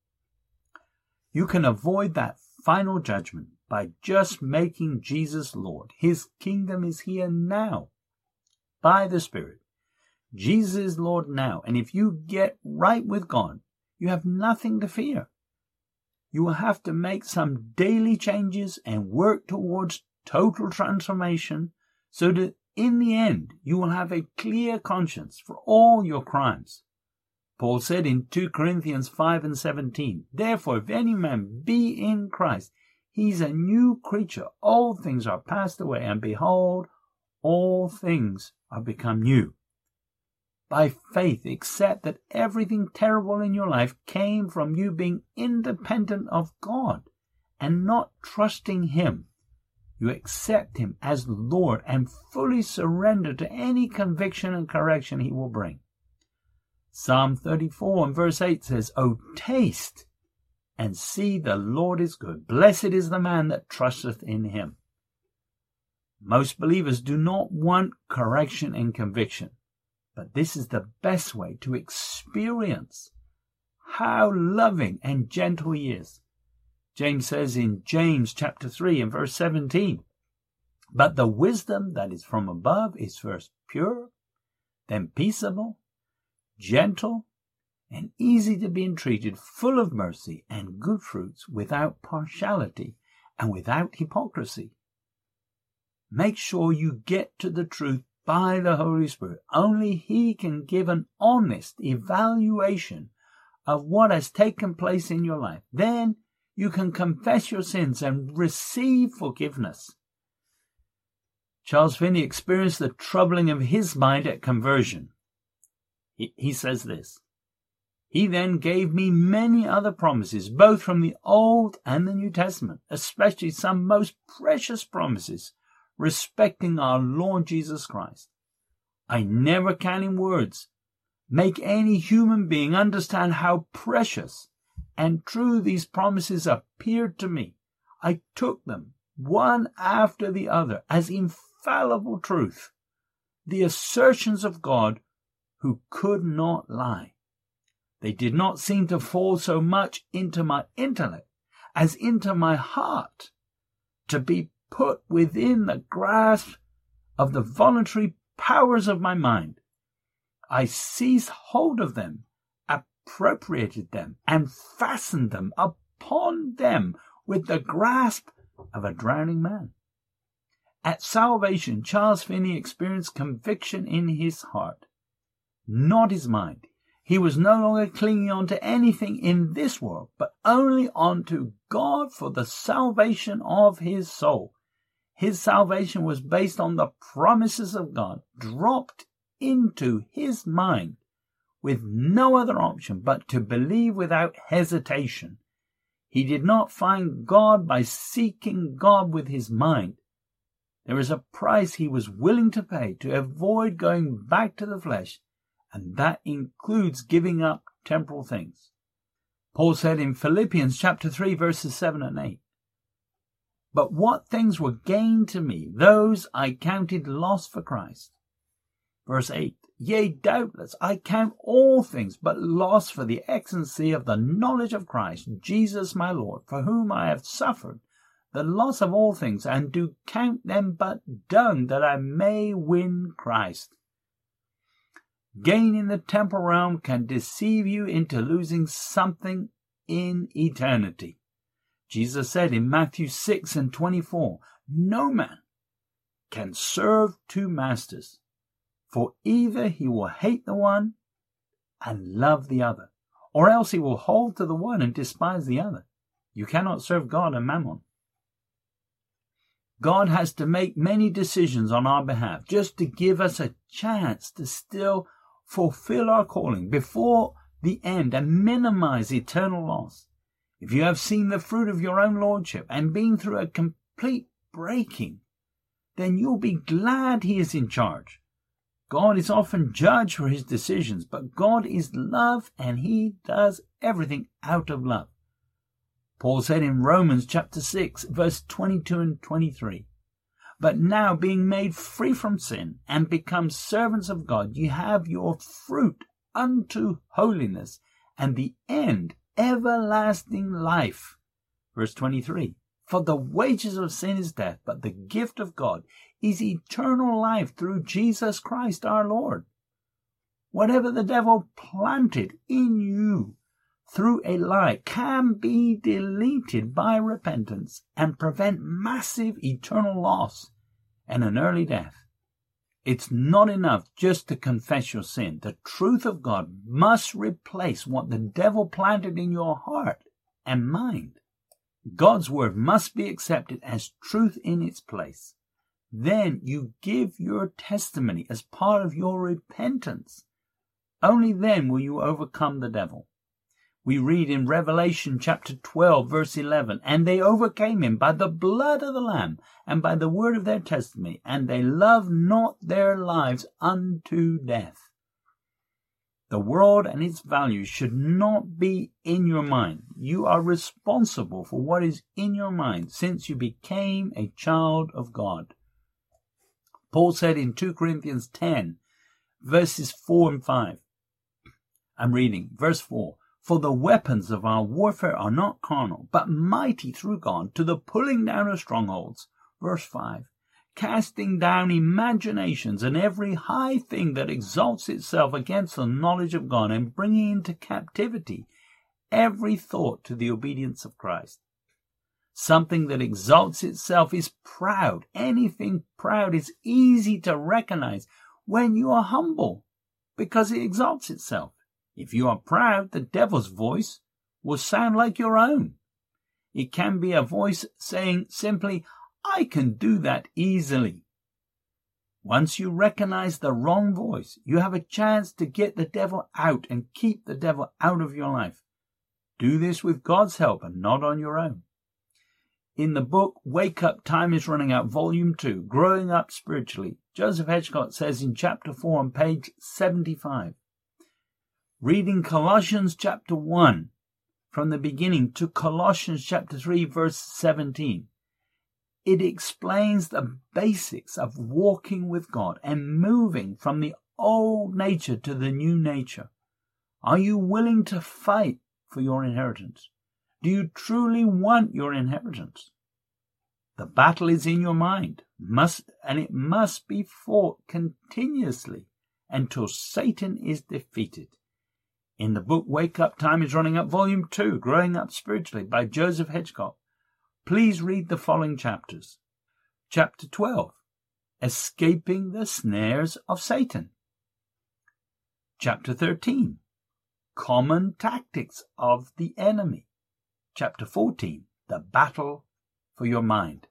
You can avoid that final judgment by just making Jesus Lord. His kingdom is here now by the Spirit. Jesus is Lord now, and if you get right with God, you have nothing to fear. You will have to make some daily changes and work towards total transformation so that in the end you will have a clear conscience for all your crimes. Paul said in Second Corinthians five and seventeen, Therefore, if any man be in Christ, he is a new creature. All things are passed away, and behold, all things are become new. By faith, accept that everything terrible in your life came from you being independent of God and not trusting Him. You accept Him as Lord and fully surrender to any conviction and correction He will bring. Psalm thirty-four and verse eight says, O taste and see the Lord is good. Blessed is the man that trusteth in Him. Most believers do not want correction and conviction, but this is the best way to experience how loving and gentle he is. James says in James chapter three and verse seventeen, but the wisdom that is from above is first pure, then peaceable, gentle, and easy to be entreated, full of mercy and good fruits, without partiality and without hypocrisy. Make sure you get to the truth by the Holy Spirit. Only He can give an honest evaluation of what has taken place in your life. Then you can confess your sins and receive forgiveness. Charles Finney experienced the troubling of his mind at conversion. He, he says this, He then gave me many other promises, both from the Old and the New Testament, especially some most precious promises respecting our Lord Jesus Christ. I never can in words make any human being understand how precious and true these promises appeared to me. I took them one after the other as infallible truth, the assertions of God who could not lie. They did not seem to fall so much into my intellect as into my heart, to be put within the grasp of the voluntary powers of my mind. I seized hold of them, appropriated them, and fastened them upon them with the grasp of a drowning man. At salvation, Charles Finney experienced conviction in his heart, not his mind. He was no longer clinging on to anything in this world, but only onto God for the salvation of his soul. His salvation was based on the promises of God, dropped into his mind with no other option but to believe without hesitation. He did not find God by seeking God with his mind. There is a price he was willing to pay to avoid going back to the flesh, and that includes giving up temporal things. Paul said in Philippians chapter three, verses seven and eight, but what things were gained to me, those I counted loss for Christ. Verse eight, yea, doubtless, I count all things but loss for the excellency of the knowledge of Christ, Jesus my Lord, for whom I have suffered the loss of all things, and do count them but dung, that I may win Christ. Gain in the temporal realm can deceive you into losing something in eternity. Jesus said in Matthew six and twenty-four, no man can serve two masters, for either he will hate the one and love the other, or else he will hold to the one and despise the other. You cannot serve God and mammon. God has to make many decisions on our behalf just to give us a chance to still fulfill our calling before the end and minimize eternal loss. If you have seen the fruit of your own lordship and been through a complete breaking, then you'll be glad he is in charge. God is often judged for his decisions, but God is love and he does everything out of love. Paul said in Romans chapter six, verse twenty-two and twenty-three, but now being made free from sin and become servants of God, you have your fruit unto holiness, and the end everlasting life. Verse twenty-three, for the wages of sin is death, but the gift of God is eternal life through Jesus Christ our Lord. Whatever the devil planted in you through a lie can be deleted by repentance and prevent massive eternal loss and an early death. It's not enough just to confess your sin. The truth of God must replace what the devil planted in your heart and mind. God's word must be accepted as truth in its place. Then you give your testimony as part of your repentance. Only then will you overcome the devil. We read in Revelation chapter twelve, verse eleven, and they overcame him by the blood of the Lamb and by the word of their testimony, and they loved not their lives unto death. The world and its values should not be in your mind. You are responsible for what is in your mind since you became a child of God. Paul said in Second Corinthians ten, verses four and five. I'm reading verse four. For the weapons of our warfare are not carnal, but mighty through God to the pulling down of strongholds. Verse five. Casting down imaginations and every high thing that exalts itself against the knowledge of God, and bringing into captivity every thought to the obedience of Christ. Something that exalts itself is proud. Anything proud is easy to recognize when you are humble, because it exalts itself. If you are proud, the devil's voice will sound like your own. It can be a voice saying simply, I can do that easily. Once you recognize the wrong voice, you have a chance to get the devil out and keep the devil out of your life. Do this with God's help and not on your own. In the book, Wake Up, Time is Running Out, Volume two, Growing Up Spiritually, Joseph Hedgecott says in chapter four on page seventy-five, reading Colossians chapter one from the beginning to Colossians chapter three, verse seventeen, it explains the basics of walking with God and moving from the old nature to the new nature. Are you willing to fight for your inheritance? Do you truly want your inheritance? The battle is in your mind, must and it must be fought continuously until Satan is defeated. In the book Wake Up, Time is Running Up, Volume two, Growing Up Spiritually by Joseph Hedgecott, please read the following chapters. Chapter twelve, Escaping the Snares of Satan. Chapter thirteen, Common Tactics of the Enemy. Chapter fourteen, The Battle for Your Mind.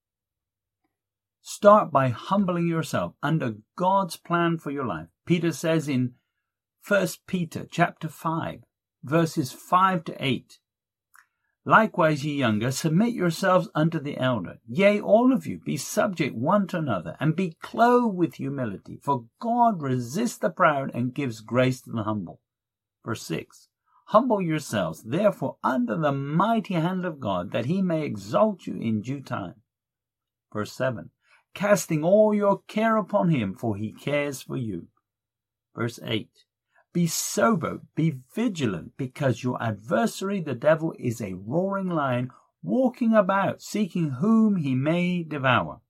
Start by humbling yourself under God's plan for your life. Peter says in First Peter chapter five, verses five to eight, Likewise, ye younger, submit yourselves unto the elder. Yea, all of you, be subject one to another, and be clothed with humility. For God resists the proud and gives grace to the humble. Verse six, Humble yourselves, therefore, under the mighty hand of God, that he may exalt you in due time. Verse seven, Casting all your care upon him, for he cares for you. Verse eight, Be sober, be vigilant, because your adversary, the devil, is a roaring lion, walking about, seeking whom he may devour.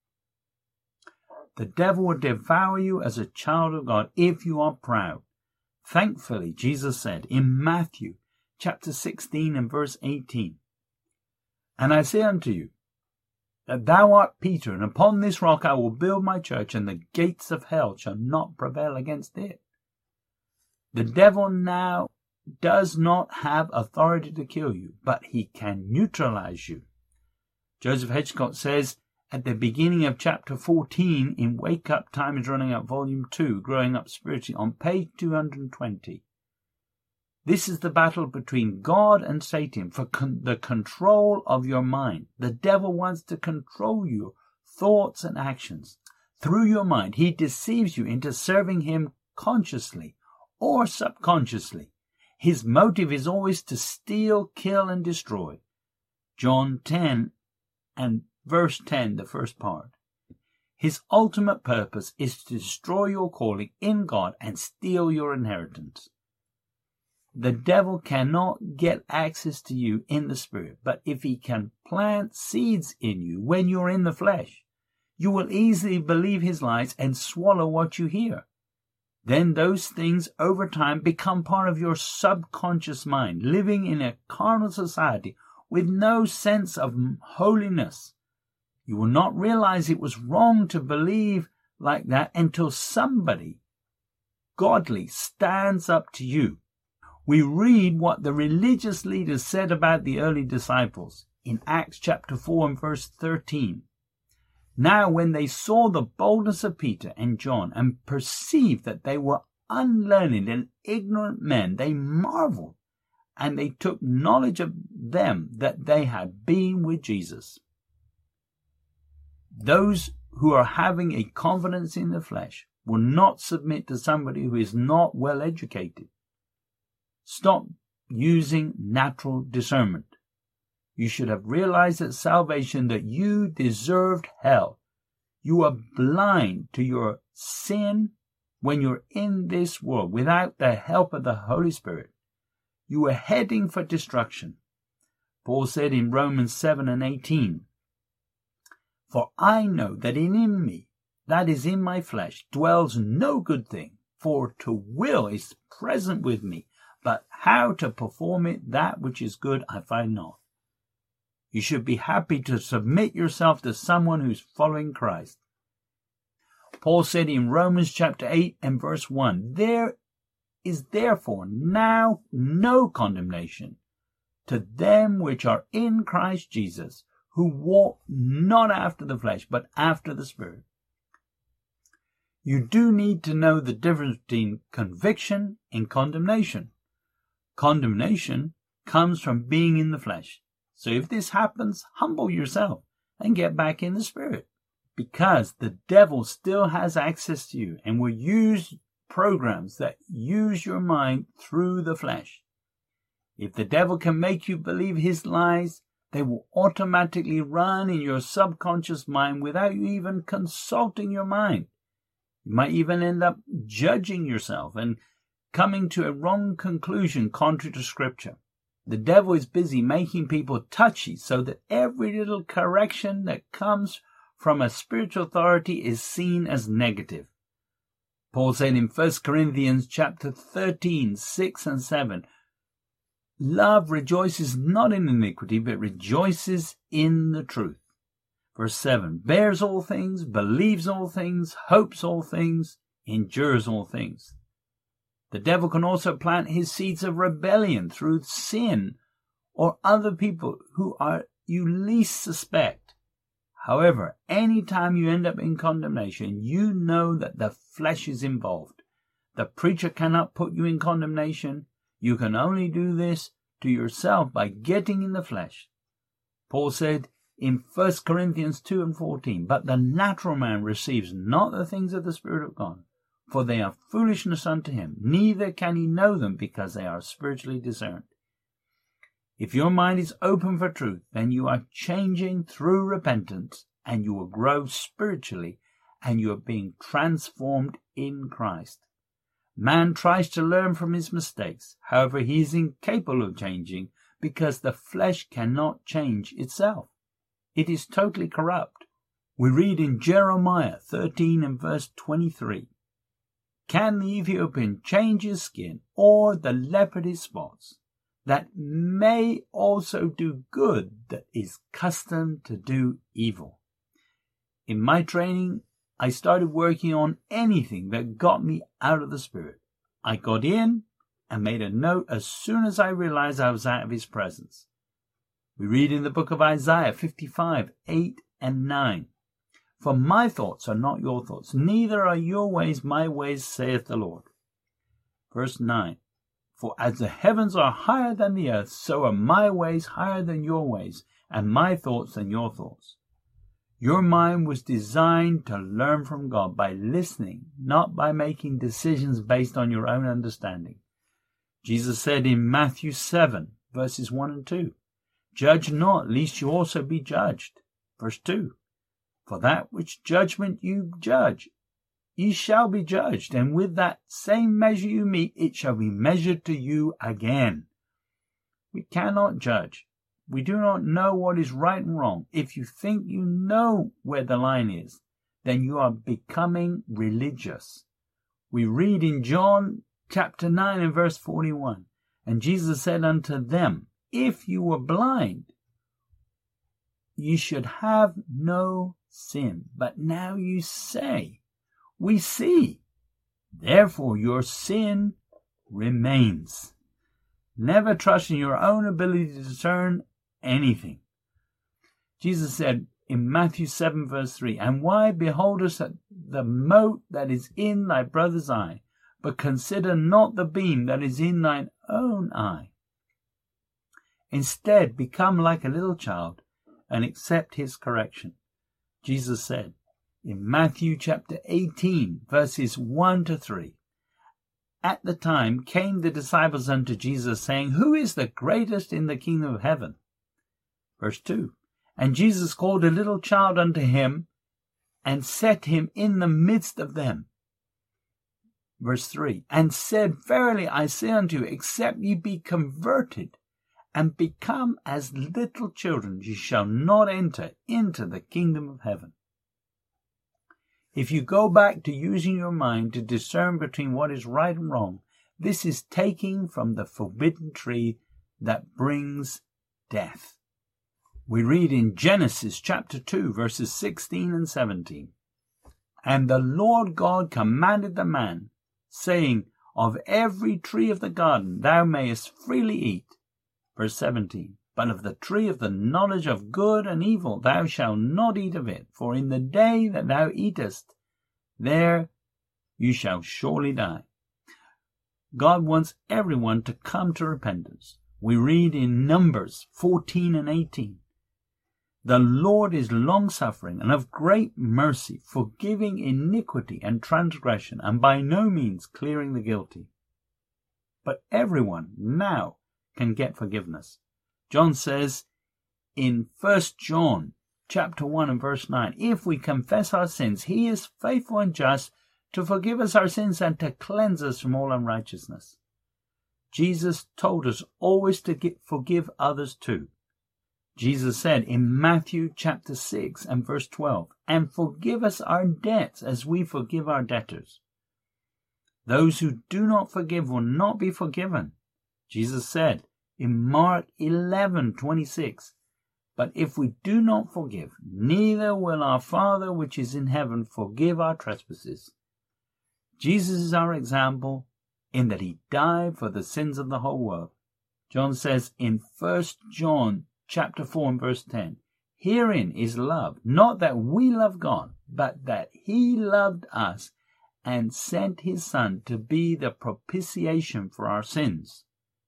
The devil will devour you as a child of God if you are proud. Thankfully, Jesus said in Matthew chapter sixteen and verse eighteen, And I say unto you, that thou art Peter, and upon this rock I will build my church, and the gates of hell shall not prevail against it. The devil now does not have authority to kill you, but he can neutralize you. Joseph Hedgecott says at the beginning of chapter fourteen in Wake Up, Time is Running Out, Volume two, Growing Up Spiritually, on page two hundred twenty. This is the battle between God and Satan for con- the control of your mind. The devil wants to control your thoughts and actions. Through your mind, he deceives you into serving him consciously or subconsciously. His motive is always to steal, kill, and destroy. John ten and verse ten, the first part. His ultimate purpose is to destroy your calling in God and steal your inheritance. The devil cannot get access to you in the spirit, but if he can plant seeds in you when you're in the flesh, you will easily believe his lies and swallow what you hear. Then those things over time become part of your subconscious mind, living in a carnal society with no sense of holiness. You will not realize it was wrong to believe like that until somebody godly stands up to you. We read what the religious leaders said about the early disciples in Acts chapter four and verse thirteen. Now when they saw the boldness of Peter and John and perceived that they were unlearned and ignorant men, they marveled, and they took knowledge of them that they had been with Jesus. Those who are having a confidence in the flesh will not submit to somebody who is not well educated. Stop using natural discernment. You should have realized at salvation that you deserved hell. You are blind to your sin when you're in this world without the help of the Holy Spirit. You are heading for destruction. Paul said in Romans seven and eighteen, "For I know that in me, that is in my flesh, dwells no good thing, for to will is present with me, but how to perform it, that which is good, I find not." You should be happy to submit yourself to someone who's following Christ. Paul said in Romans chapter eight and verse one, "There is therefore now no condemnation to them which are in Christ Jesus, who walk not after the flesh, but after the Spirit." You do need to know the difference between conviction and condemnation. Condemnation comes from being in the flesh. So if this happens, humble yourself and get back in the Spirit, because the devil still has access to you and will use programs that use your mind through the flesh. If the devil can make you believe his lies, they will automatically run in your subconscious mind without you even consulting your mind. You might even end up judging yourself and coming to a wrong conclusion contrary to Scripture. The devil is busy making people touchy so that every little correction that comes from a spiritual authority is seen as negative. Paul said in First Corinthians chapter thirteen, six and seven, "Love rejoices not in iniquity, but rejoices in the truth." Verse seven, "Bears all things, believes all things, hopes all things, endures all things." The devil can also plant his seeds of rebellion through sin or other people who are you least suspect. However, any time you end up in condemnation, you know that the flesh is involved. The preacher cannot put you in condemnation. You can only do this to yourself by getting in the flesh. Paul said in First Corinthians two and fourteen, "But the natural man receives not the things of the Spirit of God, for they are foolishness unto him, neither can he know them because they are spiritually discerned." If your mind is open for truth, then you are changing through repentance, and you will grow spiritually, and you are being transformed in Christ. Man tries to learn from his mistakes. However, he is incapable of changing because the flesh cannot change itself. It is totally corrupt. We read in Jeremiah thirteen and verse twenty-three, "Can the Ethiopian change his skin, or the leopard his spots, that may also do good that is accustomed to do evil?" In my training, I started working on anything that got me out of the Spirit. I got in and made a note as soon as I realized I was out of his presence. We read in the book of Isaiah fifty-five, eight and nine, "For my thoughts are not your thoughts, neither are your ways my ways, saith the Lord." Verse nine, "For as the heavens are higher than the earth, so are my ways higher than your ways, and my thoughts than your thoughts." Your mind was designed to learn from God by listening, not by making decisions based on your own understanding. Jesus said in Matthew seven, verses one and two, "Judge not, lest you also be judged." Verse two, "For that which judgment you judge, ye shall be judged, and with that same measure you meet, it shall be measured to you again." We cannot judge. We do not know what is right and wrong. If you think you know where the line is, then you are becoming religious. We read in John chapter nine and verse forty-one, "And Jesus said unto them, If you were blind, you should have no sin. But now you say, We see. Therefore your sin remains." Never trust in your own ability to discern anything. Jesus said in Matthew seven verse three, "And why beholdest the mote that is in thy brother's eye, but consider not the beam that is in thine own eye? Instead, become like a little child and accept his correction." Jesus said in Matthew chapter eighteen verses one to three, "At the time came the disciples unto Jesus, saying, Who is the greatest in the kingdom of heaven?" Verse two, "And Jesus called a little child unto him, and set him in the midst of them. Verse three, and said, Verily I say unto you, except ye be converted and become as little children, ye shall not enter into the kingdom of heaven. If you go back to using your mind to discern between what is right and wrong, this is taking from the forbidden tree that brings death. We read in Genesis chapter two, verses sixteen and seventeen. And the Lord God commanded the man, saying, Of every tree of the garden thou mayest freely eat. Verse seventeen. But of the tree of the knowledge of good and evil thou shalt not eat of it, for in the day that thou eatest, there you shall surely die. God wants everyone to come to repentance. We read in Numbers fourteen and eighteen. The Lord is long-suffering and of great mercy, forgiving iniquity and transgression, and by no means clearing the guilty. But everyone now can get forgiveness. John says in First John chapter one and verse nine, If we confess our sins, he is faithful and just to forgive us our sins and to cleanse us from all unrighteousness. Jesus told us always to get, forgive others too. Jesus said in Matthew chapter six and verse twelve, And forgive us our debts as we forgive our debtors. Those who do not forgive will not be forgiven. Jesus said in Mark eleven twenty-six, But if we do not forgive, neither will our Father which is in heaven forgive our trespasses. Jesus is our example in that he died for the sins of the whole world. John says in First John chapter four and verse ten, Herein is love, not that we love God, but that he loved us and sent his Son to be the propitiation for our sins.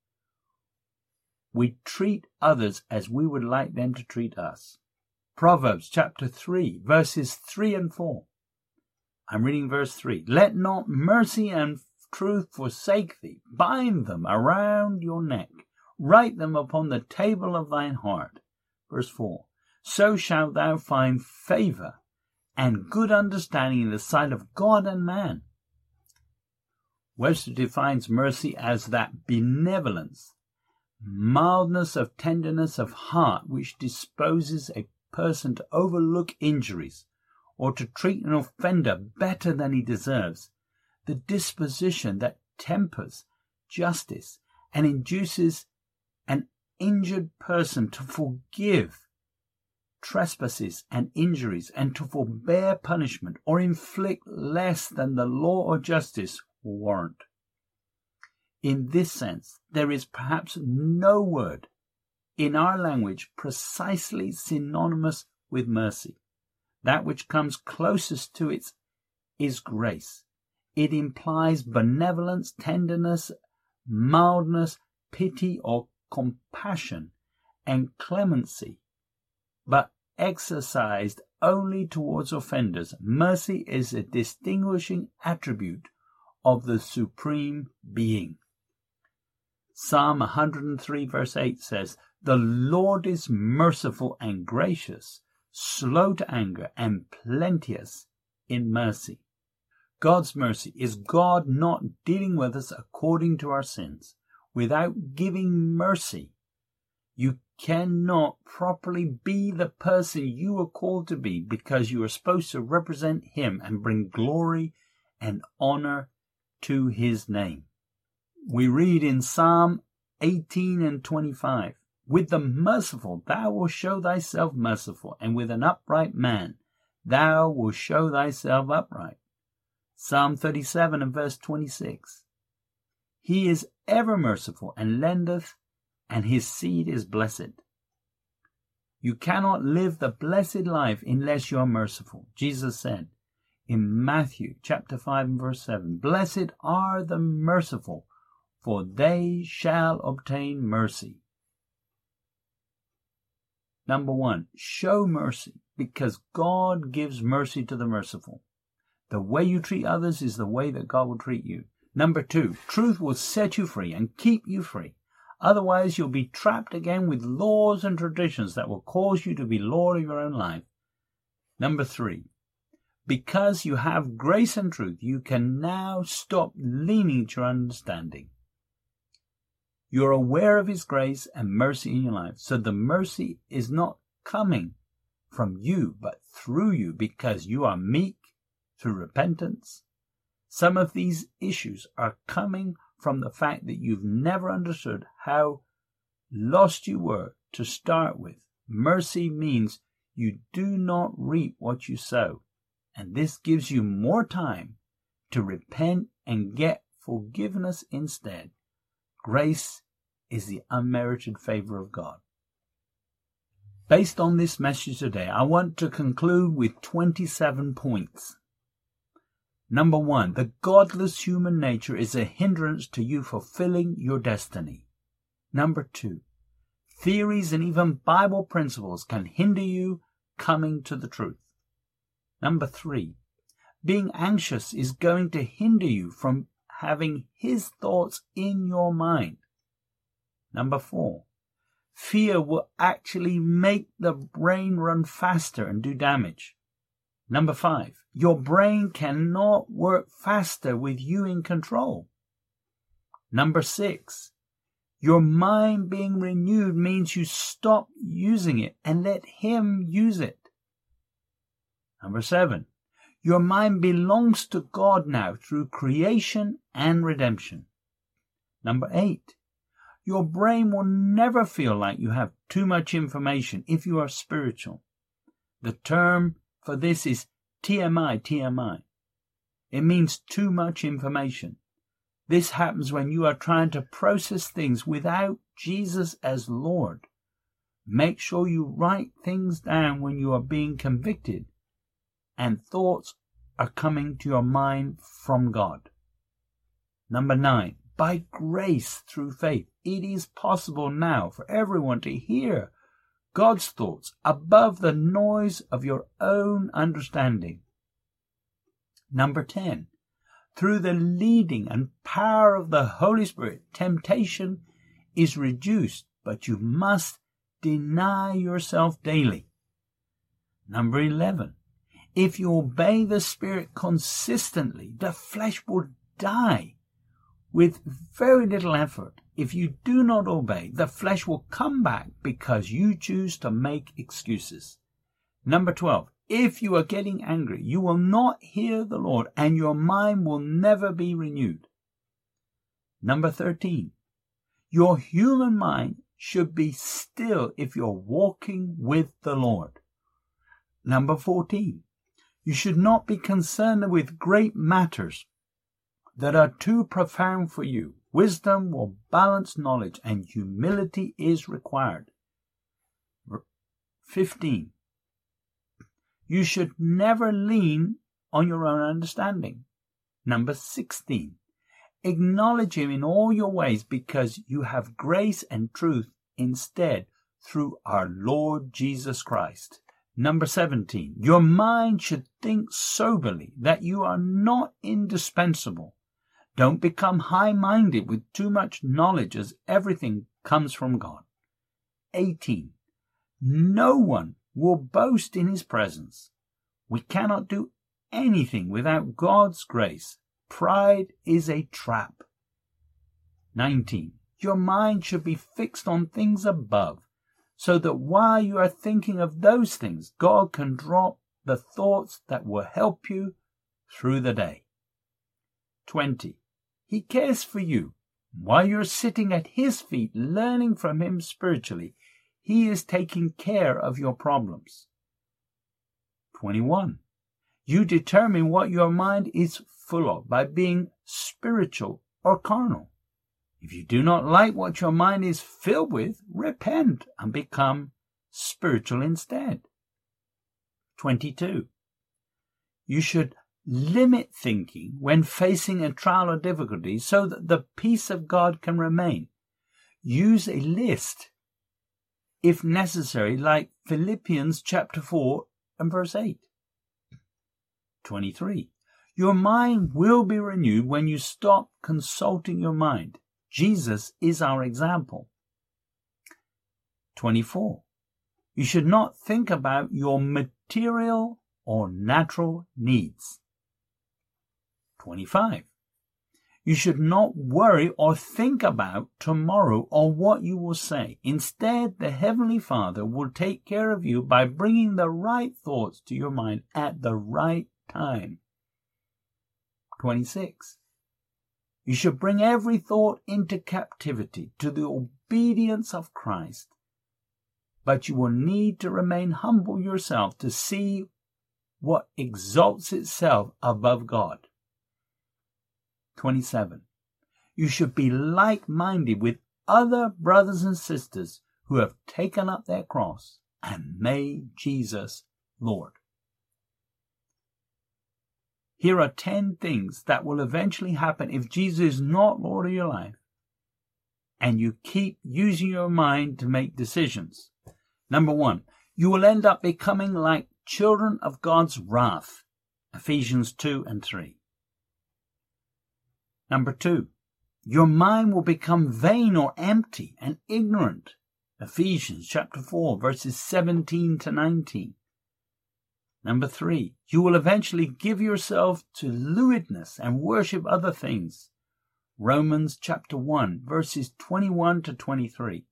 We treat others as we would like them to treat us. Proverbs chapter three, verses three and four. I'm reading verse three. Let not mercy and truth forsake thee. Bind them around your neck. Write them upon the table of thine heart. Verse four. So shalt thou find favor and good understanding in the sight of God and man. Webster defines mercy as that benevolence, mildness of tenderness of heart which disposes a person to overlook injuries or to treat an offender better than he deserves, the disposition that tempers justice and induces an injured person to forgive trespasses and injuries and to forbear punishment or inflict less than the law or justice will warrant. In this sense, there is perhaps no word in our language precisely synonymous with mercy. That which comes closest to it is grace. It implies benevolence, tenderness, mildness, pity or compassion, and clemency, but exercised only towards offenders. Mercy is a distinguishing attribute of the Supreme Being. Psalm one hundred three verse eight says, The Lord is merciful and gracious, slow to anger, and plenteous in mercy. God's mercy is God not dealing with us according to our sins. Without giving mercy, you cannot properly be the person you are called to be, because you are supposed to represent him and bring glory and honor to his name. We read in Psalm eighteen and twenty-five, With the merciful thou wilt show thyself merciful, and with an upright man thou wilt show thyself upright. Psalm thirty-seven and verse twenty-six, He is ever merciful and lendeth, and his seed is blessed. You cannot live the blessed life unless you are merciful. Jesus said in Matthew chapter five and verse seven, Blessed are the merciful, for they shall obtain mercy. Number one, show mercy, because God gives mercy to the merciful. The way you treat others is the way that God will treat you. Number two, truth will set you free and keep you free. Otherwise, you'll be trapped again with laws and traditions that will cause you to be Lord of your own life. Number three, Because you have grace and truth, you can now stop leaning to your understanding. You're aware of His grace and mercy in your life. So the mercy is not coming from you, but through you, because you are meek through repentance. Some of these issues are coming from the fact that you've never understood how lost you were to start with. Mercy means you do not reap what you sow. And this gives you more time to repent and get forgiveness instead. Grace is the unmerited favor of God. Based on this message today, I want to conclude with twenty-seven points. Number one, the godless human nature is a hindrance to you fulfilling your destiny. Number two, theories and even Bible principles can hinder you coming to the truth. Number three, being anxious is going to hinder you from having His thoughts in your mind. Number four, fear will actually make the brain run faster and do damage. Number five, your brain cannot work faster with you in control. Number six, your mind being renewed means you stop using it and let Him use it. Number seven, your mind belongs to God now through creation and redemption. Number eight, your brain will never feel like you have too much information if you are spiritual. The term for this is T M I, T M I. It means too much information. This happens when you are trying to process things without Jesus as Lord. Make sure you write things down when you are being convicted and thoughts are coming to your mind from God. Number nine, by grace through faith, it is possible now for everyone to hear God's thoughts above the noise of your own understanding. Number ten, through the leading and power of the Holy Spirit, temptation is reduced, but you must deny yourself daily. Number eleven, if you obey the Spirit consistently, the flesh will die with very little effort. If you do not obey, the flesh will come back because you choose to make excuses. Number twelve, if you are getting angry, you will not hear the Lord and your mind will never be renewed. Number thirteen, your human mind should be still if you're walking with the Lord. Number fourteen, you should not be concerned with great matters that are too profound for you. Wisdom will balance knowledge and humility is required. fifteen. You should never lean on your own understanding. Number sixteen. Acknowledge Him in all your ways because you have grace and truth instead through our Lord Jesus Christ. Number seventeen. Your mind should think soberly that you are not indispensable. Don't become high-minded with too much knowledge as everything comes from God. eighteen. No one will boast in His presence. We cannot do anything without God's grace. Pride is a trap. nineteen. Your mind should be fixed on things above, so that while you are thinking of those things, God can drop the thoughts that will help you through the day. twenty. He cares for you. While you're sitting at His feet learning from Him spiritually, He is taking care of your problems. twenty-one. You determine what your mind is full of by being spiritual or carnal. If you do not like what your mind is filled with, repent and become spiritual instead. twenty-two. You should limit thinking when facing a trial or difficulty so that the peace of God can remain. Use a list if necessary, like Philippians chapter four and verse eight. twenty-three. Your mind will be renewed when you stop consulting your mind. Jesus is our example. twenty-four. You should not think about your material or natural needs. twenty-five. You should not worry or think about tomorrow or what you will say. Instead, the Heavenly Father will take care of you by bringing the right thoughts to your mind at the right time. twenty-six. You should bring every thought into captivity to the obedience of Christ, but you will need to remain humble yourself to see what exalts itself above God. twenty-seven. You should be like-minded with other brothers and sisters who have taken up their cross and made Jesus Lord. Here are ten things that will eventually happen if Jesus is not Lord of your life and you keep using your mind to make decisions. Number one, you will end up becoming like children of God's wrath. Ephesians two and three. Number two, your mind will become vain or empty and ignorant. Ephesians chapter four, verses seventeen to nineteen. Number three, you will eventually give yourself to lewdness and worship other things. Romans chapter one, verses twenty-one to twenty-three.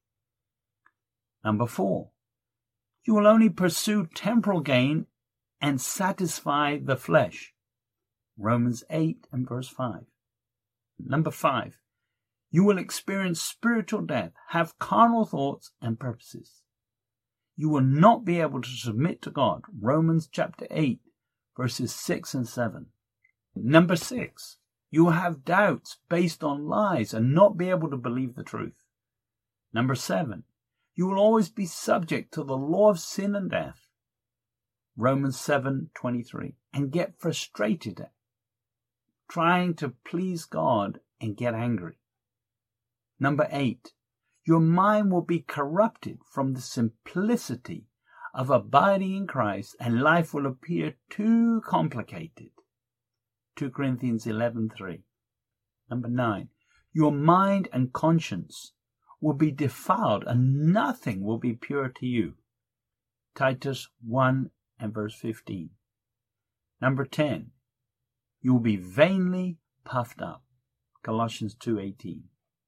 Number four, you will only pursue temporal gain and satisfy the flesh. Romans eight and verse five. Number five, you will experience spiritual death, have carnal thoughts and purposes. You will not be able to submit to God. Romans chapter eight, verses six and seven. Number six, you will have doubts based on lies and not be able to believe the truth. Number seven, you will always be subject to the law of sin and death. Romans seven twenty-three. And get frustrated trying to please God and get angry. Number eight, your mind will be corrupted from the simplicity of abiding in Christ and life will appear too complicated. Second Corinthians eleven three. Number nine, your mind and conscience will be defiled and nothing will be pure to you. Titus one and verse fifteen. Number ten, you will be vainly puffed up. Colossians two eighteen.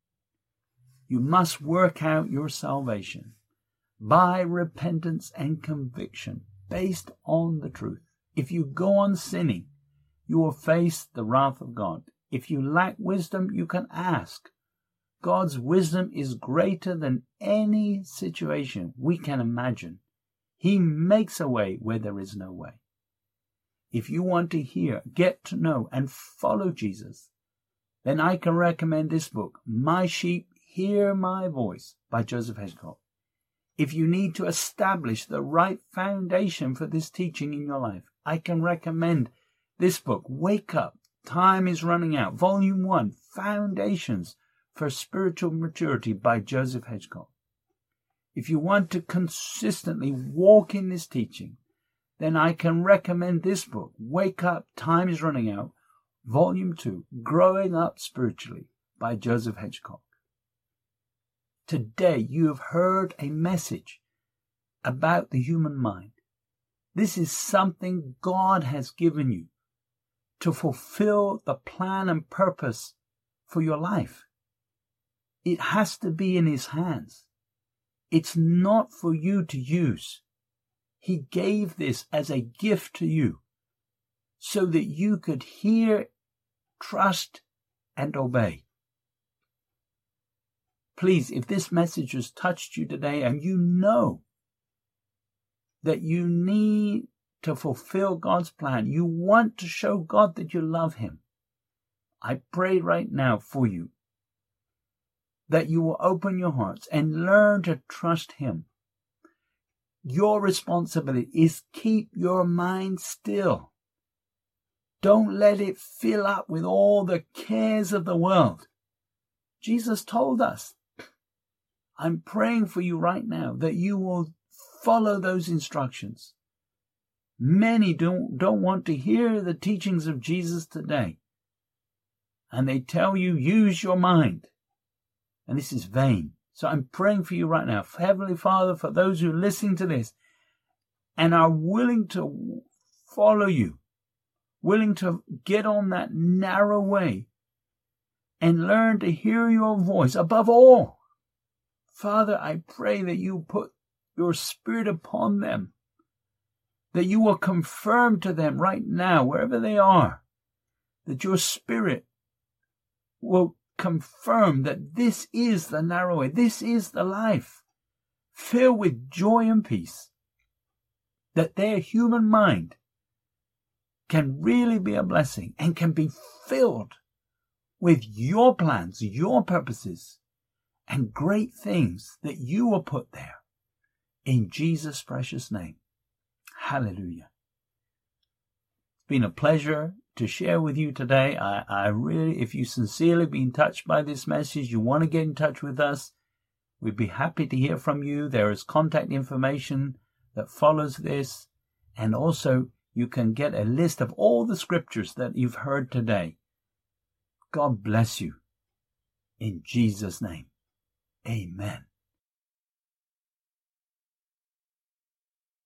You must work out your salvation by repentance and conviction based on the truth. If you go on sinning, you will face the wrath of God. If you lack wisdom, you can ask. God's wisdom is greater than any situation we can imagine. He makes a way where there is no way. If you want to hear, get to know, and follow Jesus, then I can recommend this book, My Sheep Hear My Voice by Joseph Hedgecock. If you need to establish the right foundation for this teaching in your life, I can recommend this book, Wake Up, Time is Running Out, Volume one, Foundations for Spiritual Maturity by Joseph Hedgecock. If you want to consistently walk in this teaching, then I can recommend this book, Wake Up, Time is Running Out, Volume two, Growing Up Spiritually by Joseph Hedgecock. Today you have heard a message about the human mind. This is something God has given you to fulfill the plan and purpose for your life. It has to be in His hands. It's not for you to use. He gave this as a gift to you so that you could hear, trust, and obey. Please, if this message has touched you today and you know that you need to fulfill God's plan, you want to show God that you love Him, I pray right now for you that you will open your hearts and learn to trust Him. Your responsibility is keep your mind still. Don't let it fill up with all the cares of the world. Jesus told us, I'm praying for you right now that you will follow those instructions. Many don't, don't want to hear the teachings of Jesus today. And they tell you, use your mind. And this is vain. So I'm praying for you right now. Heavenly Father, for those who are listening to this and are willing to follow you, willing to get on that narrow way and learn to hear your voice above all. Father, I pray that you put your Spirit upon them, that you will confirm to them right now, wherever they are, that your Spirit will confirm that this is the narrow way, this is the life, filled with joy and peace, that their human mind can really be a blessing and can be filled with your plans, your purposes, and great things that you will put there. In Jesus' precious name. Hallelujah. It's been a pleasure to share with you today. I, I really, if you sincerely been touched by this message, you want to get in touch with us, we'd be happy to hear from you. There is contact information that follows this. And also, you can get a list of all the scriptures that you've heard today. God bless you. In Jesus' name, amen.